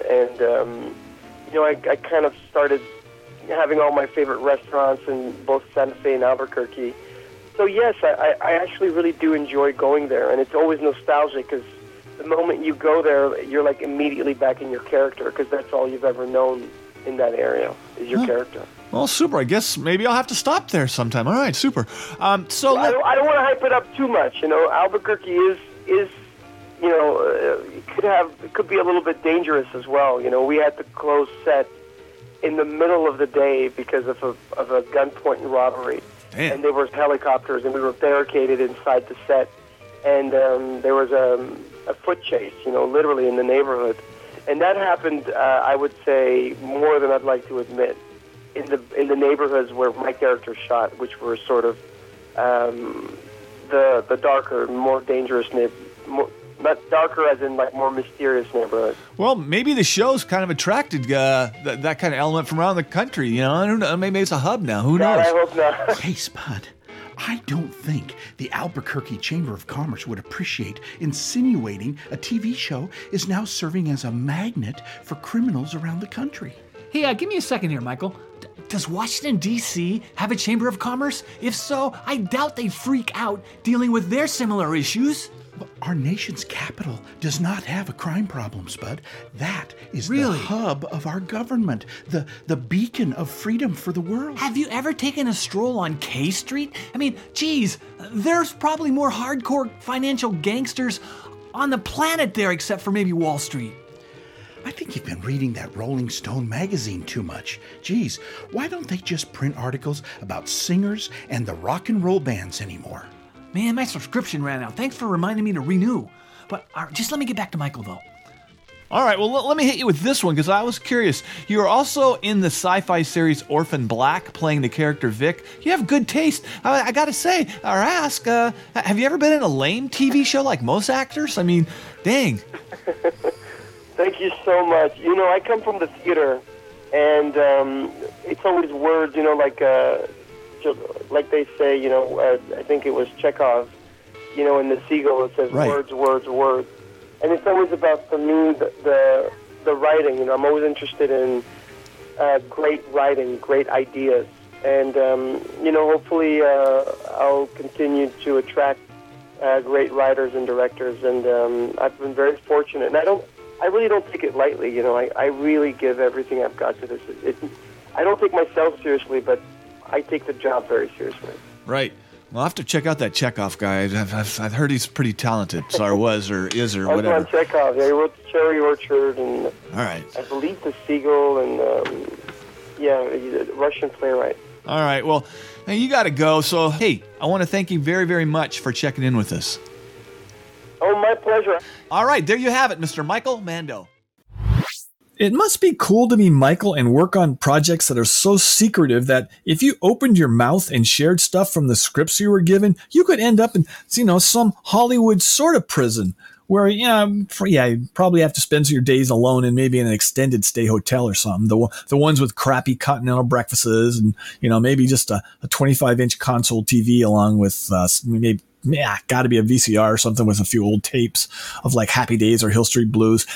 S21: I kind of started having all my favorite restaurants in both Santa Fe and Albuquerque. So yes, I actually really do enjoy going there, and it's always nostalgic because the moment you go there, you're like immediately back in your character because that's all you've ever known in that area is your character.
S3: Well, super. I guess maybe I'll have to stop there sometime. All right, super.
S21: I don't want to hype it up too much. Albuquerque is it could be a little bit dangerous as well. We had to close set in the middle of the day because of a gunpoint robbery.
S3: Damn.
S21: And there was helicopters, and we were barricaded inside the set, and there was a foot chase, literally in the neighborhood, and that happened. I would say more than I'd like to admit in the neighborhoods where my character shot, which were sort of the darker, more dangerous not darker as in like more mysterious neighborhoods.
S3: Well, maybe the show's kind of attracted that kind of element from around the country. I don't know. Maybe it's a hub now. Who knows?
S21: I hope not.
S12: Hey, Spud, I don't think the Albuquerque Chamber of Commerce would appreciate insinuating a TV show is now serving as a magnet for criminals around the country.
S3: Hey, give me a second here, Michael. Does Washington, D.C. have a Chamber of Commerce? If so, I doubt they'd freak out dealing with their similar issues.
S12: Our nation's capital does not have a crime problem, Spud. That is the hub of our government, the beacon of freedom for the world.
S3: Have you ever taken a stroll on K Street? I mean, geez, there's probably more hardcore financial gangsters on the planet there except for maybe Wall Street.
S12: I think you've been reading that Rolling Stone magazine too much. Geez, why don't they just print articles about singers and the rock and roll bands anymore?
S3: Man, my subscription ran out. Thanks for reminding me to renew. But just let me get back to Michael, though. All right, well, let me hit you with this one, because I was curious. You are also in the sci-fi series Orphan Black, playing the character Vic. You have good taste. I gotta say, or ask, have you ever been in a lame TV show like most actors? I mean, dang.
S21: Thank you so much. I come from the theater, and it's always words, like they say, I think it was Chekhov, in The Seagull, it says words, words, words. And it's always about, for me, the writing. I'm always interested in great writing, great ideas. And, hopefully I'll continue to attract great writers and directors. And I've been very fortunate. And I really don't take it lightly. I really give everything I've got to this. I don't take myself seriously, but I take the job very seriously.
S3: Right. Well, I'll have to check out that Chekhov guy. I've heard he's pretty taruted, or was, or is, or whatever.
S21: Anton Chekhov. Yeah, he wrote Cherry Orchard, and
S3: all right.
S21: I believe The Seagull, and he's a Russian playwright.
S3: All right. Well, hey, you got to go. So, hey, I want to thank you very, very much for checking in with us.
S21: Oh, my pleasure.
S3: All right, there you have it, Mr. Michael Mando. It must be cool to be Michael and work on projects that are so secretive that if you opened your mouth and shared stuff from the scripts you were given, you could end up in, some Hollywood sort of prison where, you probably have to spend your days alone and maybe in an extended stay hotel or something. The ones with crappy continental breakfasts and, maybe just a 25-inch console TV along with maybe got to be a VCR or something with a few old tapes of like Happy Days or Hill Street Blues.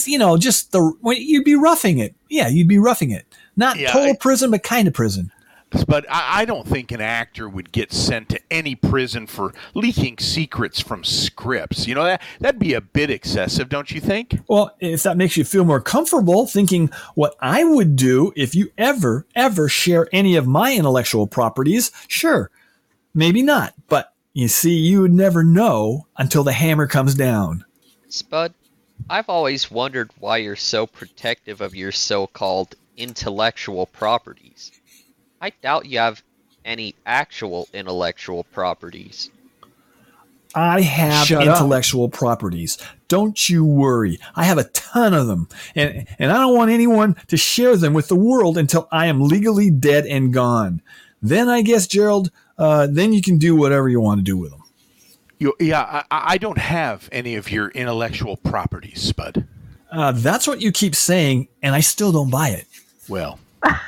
S3: You'd be roughing it. Yeah, you'd be roughing it. Not total prison, but kind of prison.
S5: But I don't think an actor would get sent to any prison for leaking secrets from scripts. You know, that'd be a bit excessive, don't you think?
S3: Well, if that makes you feel more comfortable thinking what I would do if you ever share any of my intellectual properties, sure, maybe not. But you see, you would never know until the hammer comes down.
S7: Spud, I've always wondered why you're so protective of your so-called intellectual properties. I doubt you have any actual intellectual properties.
S3: I have intellectual properties. Don't you worry. I have a ton of them. And I don't want anyone to share them with the world until I am legally dead and gone. Then I guess, Gerald, then you can do whatever you want to do with them.
S5: I don't have any of your intellectual properties, Spud.
S3: That's what you keep saying, and I still don't buy it.
S5: Well.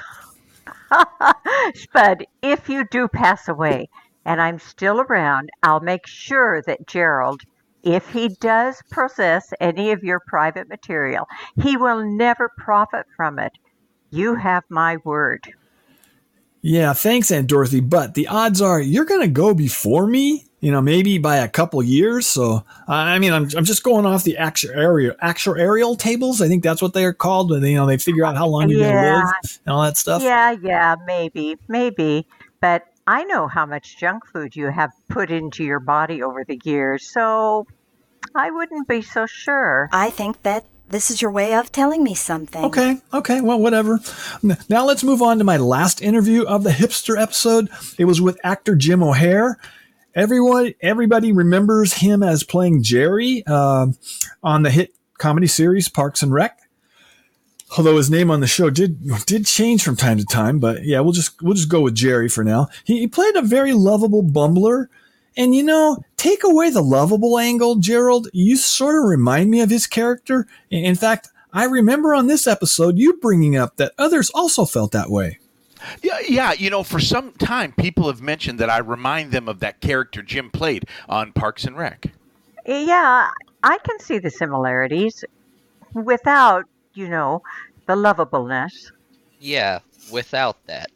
S6: Spud, if you do pass away and I'm still around, I'll make sure that Gerald, if he does possess any of your private material, he will never profit from it. You have my word.
S3: Yeah, thanks, Aunt Dorothy, but the odds are you're going to go before me, maybe by a couple years. So, I'm just going off the actuarial tables. I think that's what they are called. They figure out how long you're going to live and all that stuff.
S6: Yeah, maybe. But I know how much junk food you have put into your body over the years, so I wouldn't be so sure.
S1: I think that this is your way of telling me something.
S3: Okay, well, whatever. Now let's move on to my last interview of the Hipster episode. It was with actor Jim O'Heir. Everybody remembers him as playing Jerry on the hit comedy series Parks and Rec. Although his name on the show did change from time to time, but yeah, we'll just go with Jerry for now. He played a very lovable bumbler. And take away the lovable angle, Gerald, you sort of remind me of his character. In fact, I remember on this episode you bringing up that others also felt that way.
S5: Yeah, for some time people have mentioned that I remind them of that character Jim played on Parks and Rec.
S6: Yeah, I can see the similarities without, the lovableness.
S7: Yeah, without that.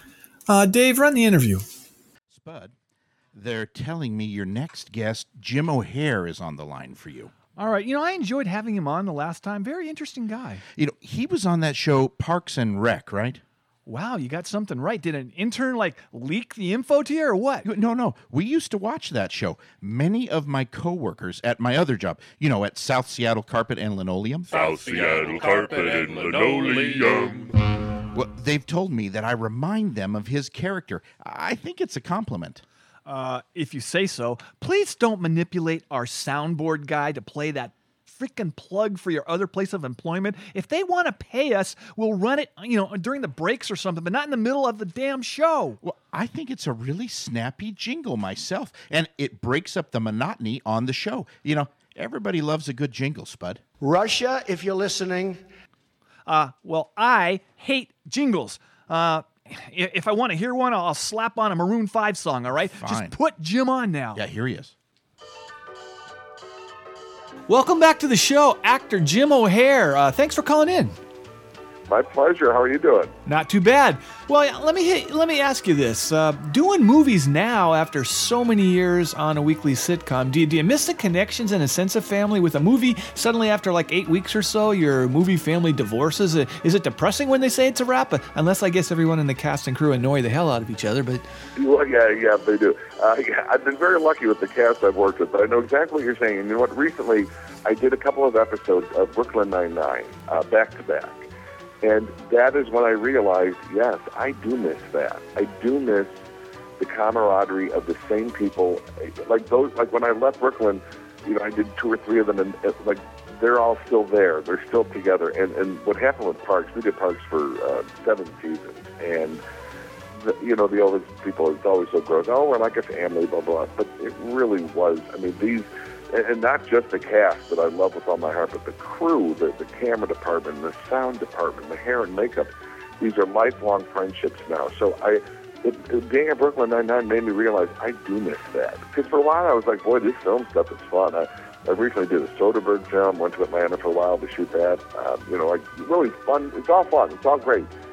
S3: Dave, run the interview.
S14: Spud. They're telling me your next guest, Jim O'Heir, is on the line for you.
S8: All right. I enjoyed having him on the last time. Very interesting guy.
S14: He was on that show Parks and Rec, right?
S8: Wow, you got something right. Did an intern, leak the info to you or what?
S14: No. We used to watch that show. Many of my coworkers at my other job, at South Seattle Carpet and Linoleum.
S22: South Seattle Carpet and Linoleum.
S14: Well, they've told me that I remind them of his character. I think it's a compliment.
S8: If you say so. Please don't manipulate our soundboard guy to play that freaking plug for your other place of employment. If they want to pay us, we'll run it, during the breaks or something, but not in the middle of the damn show.
S14: Well, I think it's a really snappy jingle myself, and it breaks up the monotony on the show. Everybody loves a good jingle, Spud.
S20: Russia, if you're listening.
S8: Well, I hate jingles. If I want to hear one, I'll slap on a Maroon 5 song, all right?
S14: Fine.
S8: Just put Jim on now.
S14: Yeah, here he is.
S8: Welcome back to the show, actor Jim O'Heir. Thanks for calling in.
S23: My pleasure. How are you doing?
S8: Not too bad. Well, let me ask you this. Doing movies now after so many years on a weekly sitcom, do you miss the connections and a sense of family with a movie? Suddenly after 8 weeks or so, your movie family divorces. Is it depressing when they say it's a wrap? Unless I guess everyone in the cast and crew annoy the hell out of each other. But
S23: well, yeah, they do. I've been very lucky with the cast I've worked with, but I know exactly what you're saying. And you know what? Recently, I did a couple of episodes of Brooklyn Nine-Nine back to back. And that is when I realized, yes, I do miss that. I do miss the camaraderie of the same people. Like when I left Brooklyn, I did 2 or 3 of them, and they're all still there. They're still together. And what happened with Parks, we did Parks for 7 seasons, and the oldest people, it's always so gross. Oh, we're like a family, blah blah. But it really was. These. And not just the cast that I love with all my heart, but the crew, the camera department, the sound department, the hair and makeup. These are lifelong friendships now. So being at Brooklyn Nine-Nine made me realize I do miss that. Because for a while I was like, boy, this film stuff is fun. I recently did a Soderbergh film, went to Atlanta for a while to shoot that. Really fun. It's all fun. It's all great.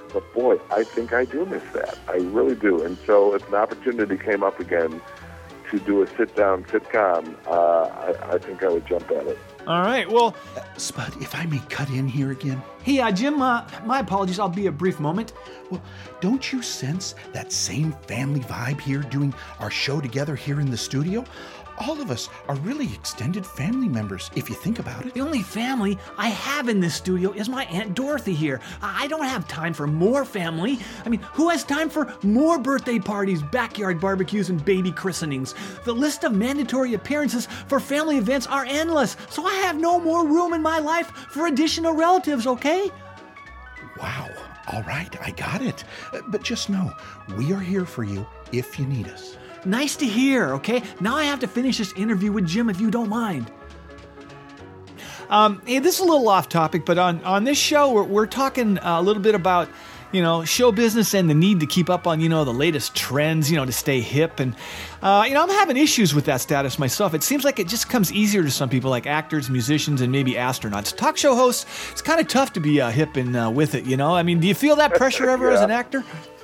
S23: But boy, I think I do miss that. I really do. And so if an opportunity came up again to do a sit-down sitcom, I think I would jump at it.
S3: All right, well...
S12: Spud, if I may cut in here again.
S8: Hey, Jim, my apologies. I'll be a brief moment.
S12: Well, don't you sense that same family vibe here doing our show together here in the studio? All of us are really extended family members, if you think about it.
S8: The only family I have in this studio is my Aunt Dorothy here. I don't have time for more family. I mean, who has time for more birthday parties, backyard barbecues, and baby christenings? The list of mandatory appearances for family events are endless, so I have no more room in my life for additional relatives, okay?
S12: Wow. All right, I got it. But just know, we are here for you if you need us.
S8: Nice to hear, okay? Now I have to finish this interview with Jim if you don't mind. Hey, this is a little off topic, but on this show, we're talking a little bit about, show business and the need to keep up on, the latest trends, to stay hip. And, I'm having issues with that status myself. It seems like it just comes easier to some people, like actors, musicians, and maybe astronauts. Talk show hosts, it's kind of tough to be hip and with it, I mean, do you feel that pressure ever as an actor?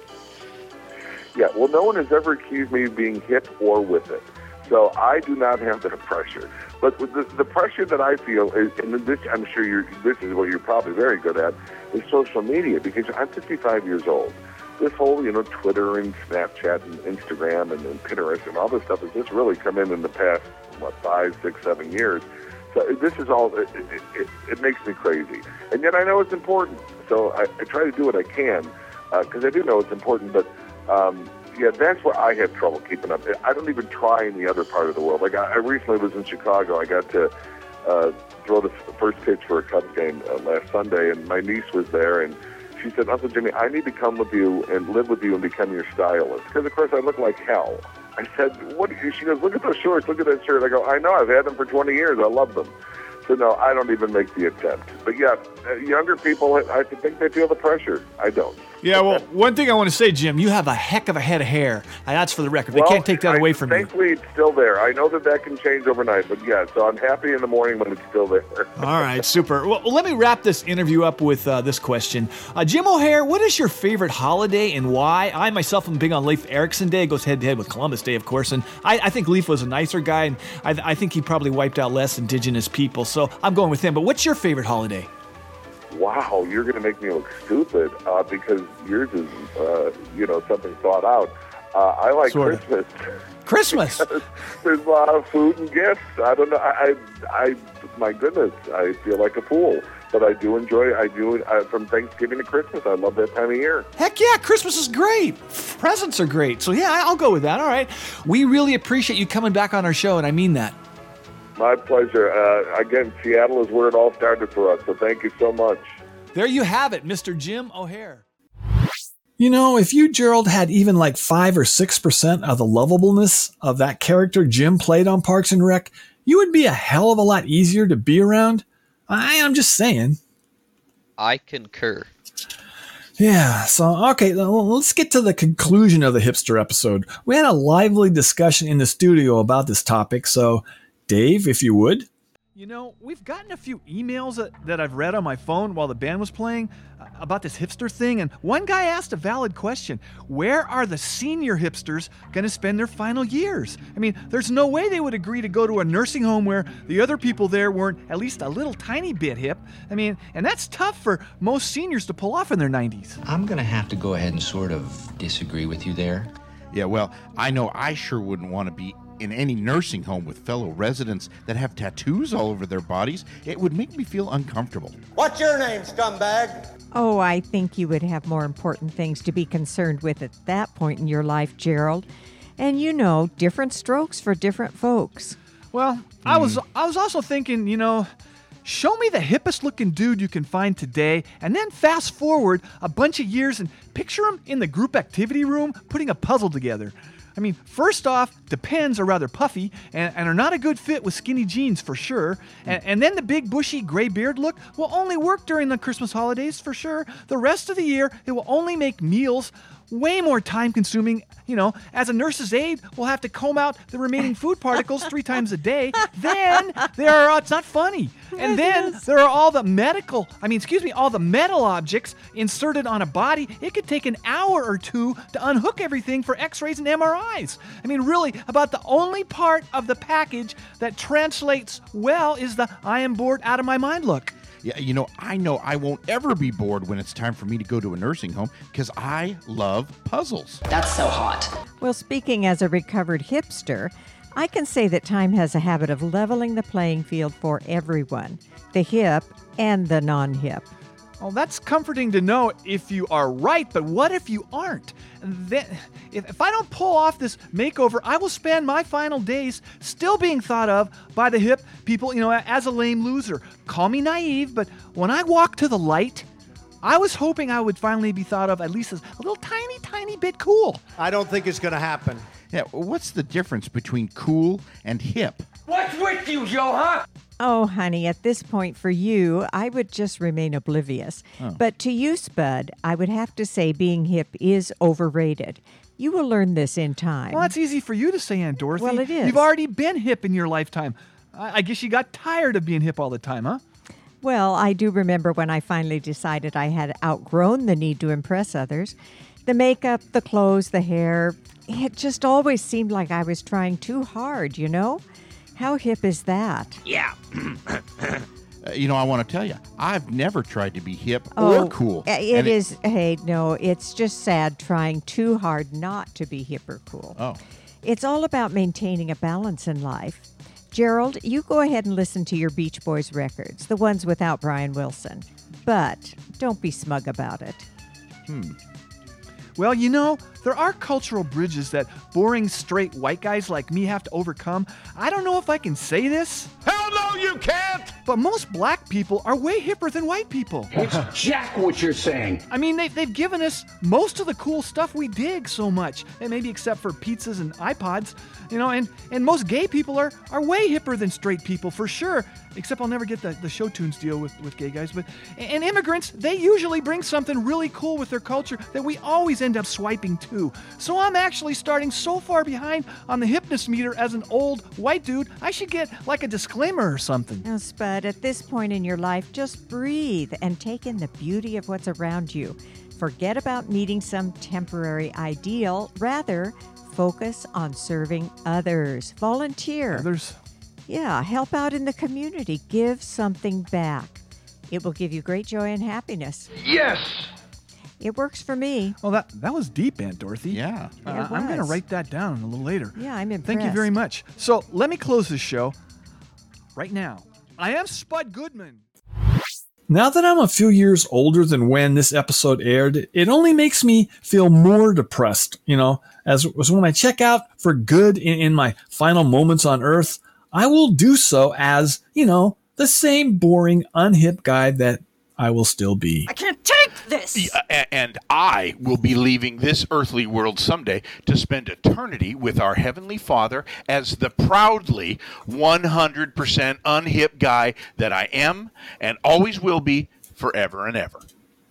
S23: Yeah, well, no one has ever accused me of being hip or with it. So I do not have that pressure. But the pressure that I feel is, and this, I'm sure this is what you're probably very good at, is social media, because I'm 55 years old. This whole, Twitter and Snapchat and Instagram and Pinterest and all this stuff has just really come in the past, 5, 6, 7 years. So this is all, it makes me crazy. And yet I know it's important. So I try to do what I can, because I do know it's important, but that's where I have trouble keeping up. I don't even try in the other part of the world. Like I recently was in Chicago. I got to throw the first pitch for a Cubs game last Sunday, and my niece was there, and she said, "Uncle Jimmy, I need to come with you and live with you and become your stylist." Because, of course, I look like hell. I said, "What?" She goes, "Look at those shorts. Look at that shirt." I go, "I know. I've had them for 20 years. I love them." So, no, I don't even make the attempt. But, yeah, younger people, I think they feel the pressure. I don't.
S3: Yeah, well, one thing I want to say, Jim, you have a heck of a head of hair. And that's for the record. They can't take that away from you.
S23: Thankfully, it's still there. I know that can change overnight, but yeah, so I'm happy in the morning when it's still there.
S3: All right, super. Well, let me wrap this interview up with this question. Jim O'Heir, what is your favorite holiday and why? I myself am big on Leif Erikson Day. It goes head-to-head with Columbus Day, of course, and I think Leif was a nicer guy, and I think he probably wiped out less indigenous people, so I'm going with him. But what's your favorite holiday?
S23: Wow, you're going to make me look stupid because yours is, something thought out. I like
S3: sort
S23: Christmas.
S3: Christmas?
S23: There's a lot of food and gifts. I don't know. I my goodness, I feel like a fool. But I do enjoy, from Thanksgiving to Christmas. I love that time of year.
S3: Heck yeah, Christmas is great. Presents are great. So yeah, I'll go with that. All right. We really appreciate you coming back on our show, and I mean that.
S23: My pleasure. Again, Seattle is where it all started for us, so thank you so much.
S3: There you have it, Mr. Jim O'Heir. If you, Gerald, had even like 5 or 6% of the lovableness of that character Jim played on Parks and Rec, you would be a hell of a lot easier to be around. I'm just saying.
S7: I concur.
S3: Yeah, so, okay, let's get to the conclusion of the hipster episode. We had a lively discussion in the studio about this topic, so Dave, if you would.
S8: We've gotten a few emails that I've read on my phone while the band was playing about this hipster thing, and one guy asked a valid question. Where are the senior hipsters going to spend their final years? I mean, there's no way they would agree to go to a nursing home where the other people there weren't at least a little tiny bit hip. I mean, and that's tough for most seniors to pull off in their 90s.
S4: I'm going to have to go ahead and sort of disagree with you there.
S14: Yeah, well, I know I sure wouldn't want to be in any nursing home with fellow residents that have tattoos all over their bodies. It would make me feel uncomfortable.
S2: What's your name, scumbag?
S10: Oh, I think you would have more important things to be concerned with at that point in your life, Gerald. And different strokes for different folks.
S8: Well, I was also thinking, show me the hippest looking dude you can find today, and then fast forward a bunch of years and picture him in the group activity room putting a puzzle together. I mean, first off, Depends are rather puffy and are not a good fit with skinny jeans for sure. And then the big bushy gray beard look will only work during the Christmas holidays for sure. The rest of the year, it will only make meals way more time consuming. As a nurse's aide, we'll have to comb out the remaining food particles 3 times a day. Then it's not funny. And then there are all the all the metal objects inserted on a body. It could take an hour or 2 to unhook everything for x-rays and MRIs. Really, about the only part of the package that translates well is the I am bored out of my mind look.
S14: Yeah, I know I won't ever be bored when it's time for me to go to a nursing home because I love puzzles.
S9: That's so hot.
S10: Well, speaking as a recovered hipster, I can say that time has a habit of leveling the playing field for everyone, the hip and the non-hip.
S8: Well, that's comforting to know if you are right, but what if you aren't? And then, if I don't pull off this makeover, I will spend my final days still being thought of by the hip people, as a lame loser. Call me naive, but when I walk to the light, I was hoping I would finally be thought of at least as a little tiny, tiny bit cool.
S20: I don't think it's going to happen.
S14: Yeah, what's the difference between cool and hip?
S9: What's with you, Joe, huh?
S10: Oh, honey, at this point for you, I would just remain oblivious.
S14: Oh.
S10: But to you, Spud, I would have to say being hip is overrated. You will learn this in time.
S8: Well, that's easy for you to say, Aunt Dorothy.
S10: Well, it is.
S8: You've already been hip in your lifetime. I guess you got tired of being hip all the time, huh?
S10: Well, I do remember when I finally decided I had outgrown the need to impress others. The makeup, the clothes, the hair, it just always seemed like I was trying too hard, How hip is that?
S9: Yeah.
S14: I want to tell you, I've never tried to be hip or cool.
S10: It's just sad trying too hard not to be hip or cool.
S14: Oh.
S10: It's all about maintaining a balance in life. Gerald, you go ahead and listen to your Beach Boys records, the ones without Brian Wilson. But don't be smug about it.
S8: Well, there are cultural bridges that boring straight white guys like me have to overcome. I don't know if I can say this.
S9: Hell no, you can't!
S8: But most black people are way hipper than white people.
S9: It's jack what you're saying.
S8: They've given us most of the cool stuff we dig so much, and maybe except for pizzas and iPods, and most gay people are way hipper than straight people for sure, except I'll never get the show tunes deal with gay guys. And immigrants, they usually bring something really cool with their culture that we always end up swiping to. So I'm actually starting so far behind on the hipness meter as an old white dude, I should get like a disclaimer or something.
S10: Now, Spud, at this point in your life, just breathe and take in the beauty of what's around you. Forget about meeting some temporary ideal. Rather, focus on serving others. Volunteer.
S8: Others?
S10: Yeah, help out in the community. Give something back. It will give you great joy and happiness.
S9: Yes!
S10: It works for me.
S8: Well, that was deep, Aunt Dorothy.
S14: Yeah.
S8: I'm going to write that down a little later.
S10: Yeah, I'm impressed.
S8: Thank you very much. So let me close this show right now. I am Spud Goodman.
S3: Now that I'm a few years older than when this episode aired, it only makes me feel more depressed, as when I check out for good in my final moments on Earth, I will do so as, the same boring, unhip guy that I will still be.
S1: I can't take this!
S5: And I will be leaving this earthly world someday to spend eternity with our Heavenly Father as the proudly 100% unhip guy that I am and always will be forever and ever.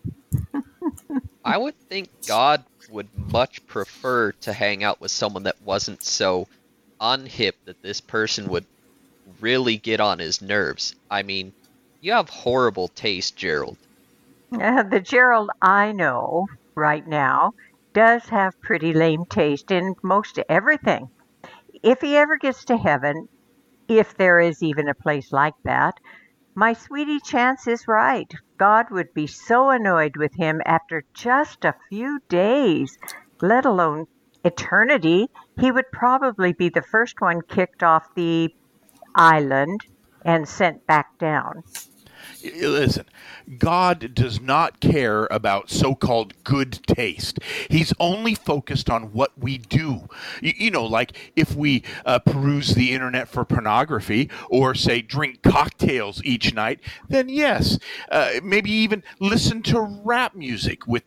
S7: I would think God would much prefer to hang out with someone that wasn't so unhip that this person would really get on his nerves. You have horrible taste, Gerald.
S6: The Gerald I know right now does have pretty lame taste in most everything. If he ever gets to heaven, if there is even a place like that, my sweetie Chance is right. God would be so annoyed with him after just a few days, let alone eternity. He would probably be the first one kicked off the island and sent back down.
S5: Listen, God does not care about so-called good taste. He's only focused on what we do. Like if we peruse the internet for pornography or, say, drink cocktails each night, then yes, maybe even listen to rap music with that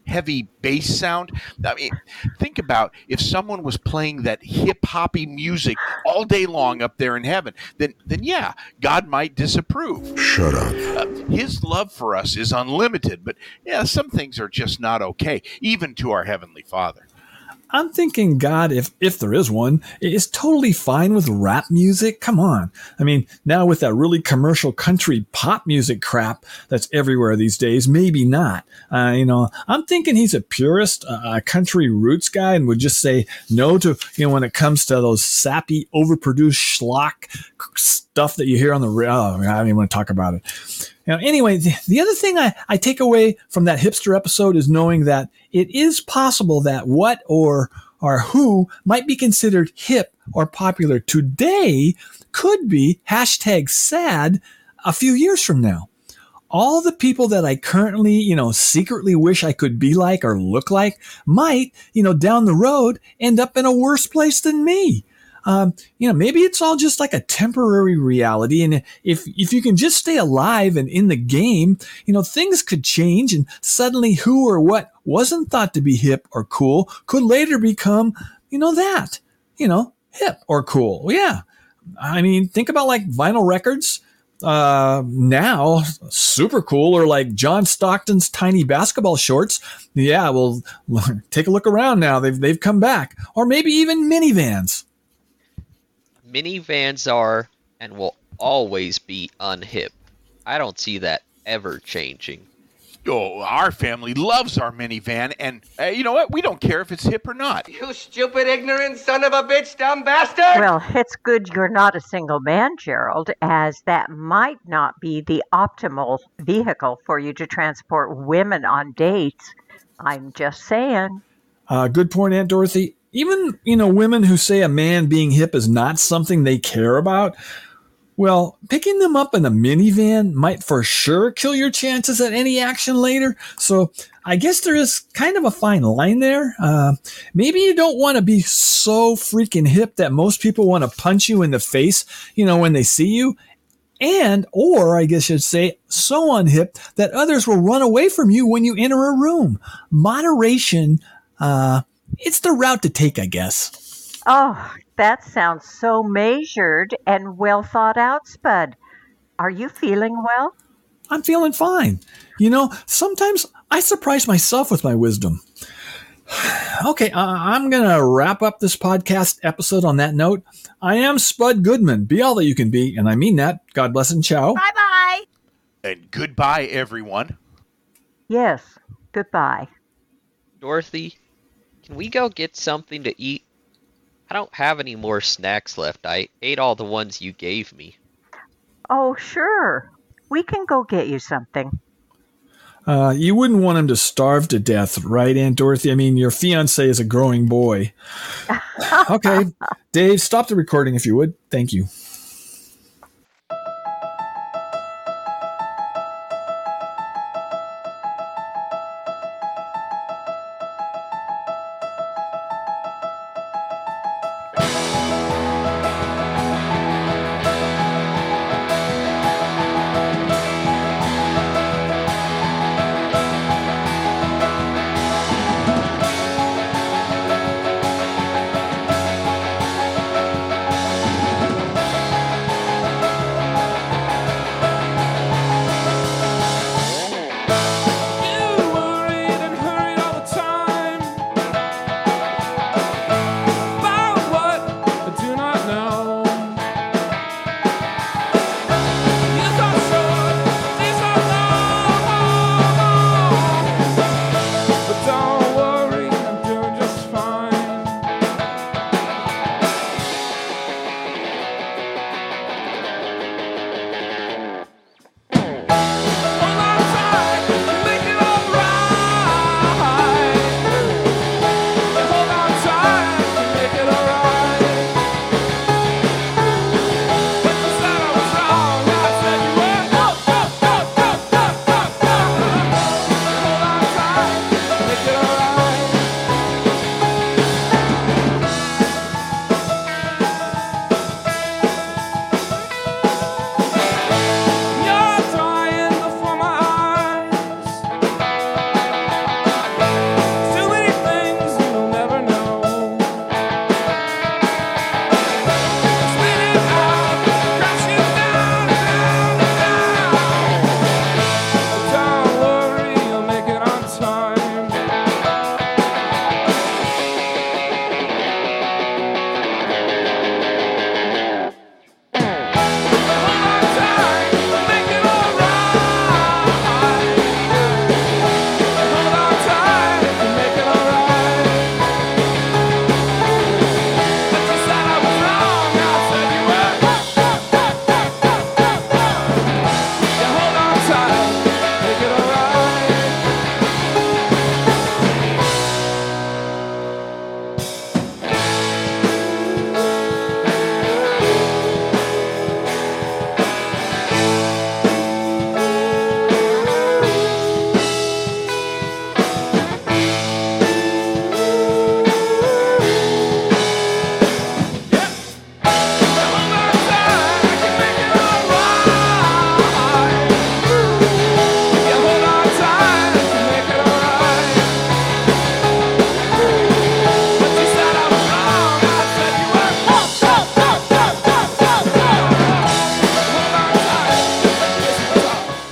S5: heavy bass sound. I mean, think about if someone was playing that hip-hoppy music all day long up there in heaven, then yeah, God might disapprove.
S11: Shut up.
S5: His love for us is unlimited, but yeah, some things are just not okay, even to our Heavenly Father.
S3: I'm thinking God, if there is one, is totally fine with rap music. Come on. I mean, now with that really commercial country pop music crap that's everywhere these days, maybe not. I'm thinking he's a purist, a country roots guy, and would just say no to, when it comes to those sappy, overproduced schlock stuff that you hear on the radio. I don't even want to talk about it. Anyway, the other thing I take away from that hipster episode is knowing that it is possible that what or who might be considered hip or popular today could be #sad a few years from now. All the people that I currently, secretly wish I could be like or look like might, down the road end up in a worse place than me. Maybe it's all just like a temporary reality. And if you can just stay alive and in the game, things could change, and suddenly who or what wasn't thought to be hip or cool could later become, hip or cool. Yeah. I mean, think about like vinyl records. Now super cool, or like John Stockton's tiny basketball shorts. Yeah. Well, take a look around now. They've come back. Or maybe even minivans.
S7: Minivans are and will always be unhip. I don't see that ever changing.
S5: Oh, our family loves our minivan, and you know what? We don't care if it's hip or not.
S13: You stupid, ignorant son of a bitch, dumb bastard!
S6: Well, it's good you're not a single man, Gerald, as that might not be the optimal vehicle for you to transport women on dates. I'm just saying.
S3: Good point, Aunt Dorothy. Even, women who say a man being hip is not something they care about, well, picking them up in a minivan might for sure kill your chances at any action later. So I guess there is kind of a fine line there. Maybe you don't want to be so freaking hip that most people want to punch you in the face, when they see you. Or I guess you'd say so unhip that others will run away from you when you enter a room. Moderation, it's the route to take, I guess.
S6: Oh, that sounds so measured and well thought out, Spud. Are you feeling well?
S3: I'm feeling fine. Sometimes I surprise myself with my wisdom. Okay, I'm going to wrap up this podcast episode on that note. I am Spud Goodman. Be all that you can be, and I mean that. God bless and ciao.
S1: Bye-bye.
S5: And goodbye, everyone.
S6: Yes, goodbye.
S7: Dorothy, can we go get something to eat? I don't have any more snacks left. I ate all the ones you gave me.
S6: Oh, sure. We can go get you something.
S3: You wouldn't want him to starve to death, right, Aunt Dorothy? I mean, your fiancé is a growing boy. Okay, Dave, stop the recording if you would. Thank you.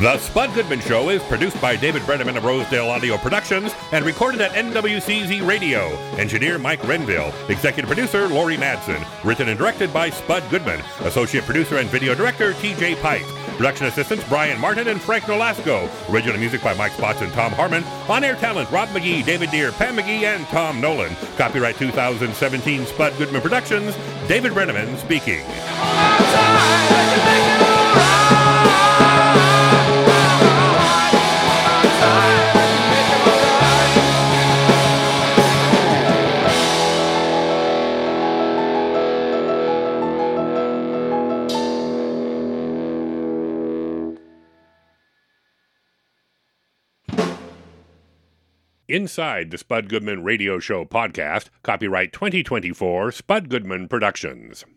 S11: The Spud Goodman Show is produced by David Bredeman of Rosedale Audio Productions and recorded at NWCZ Radio. Engineer Mike Renville. Executive producer Lori Madsen. Written and directed by Spud Goodman. Associate producer and video director TJ Pike. Production assistants Brian Martin and Frank Nolasco. Original music by Mike Spots and Tom Harmon. On-air talent Rob McGee, David Deere, Pam McGee, and Tom Nolan. Copyright 2017 Spud Goodman Productions. David Bredeman speaking. Inside the Spud Goodman Radio Show podcast, copyright 2024, Spud Goodman Productions.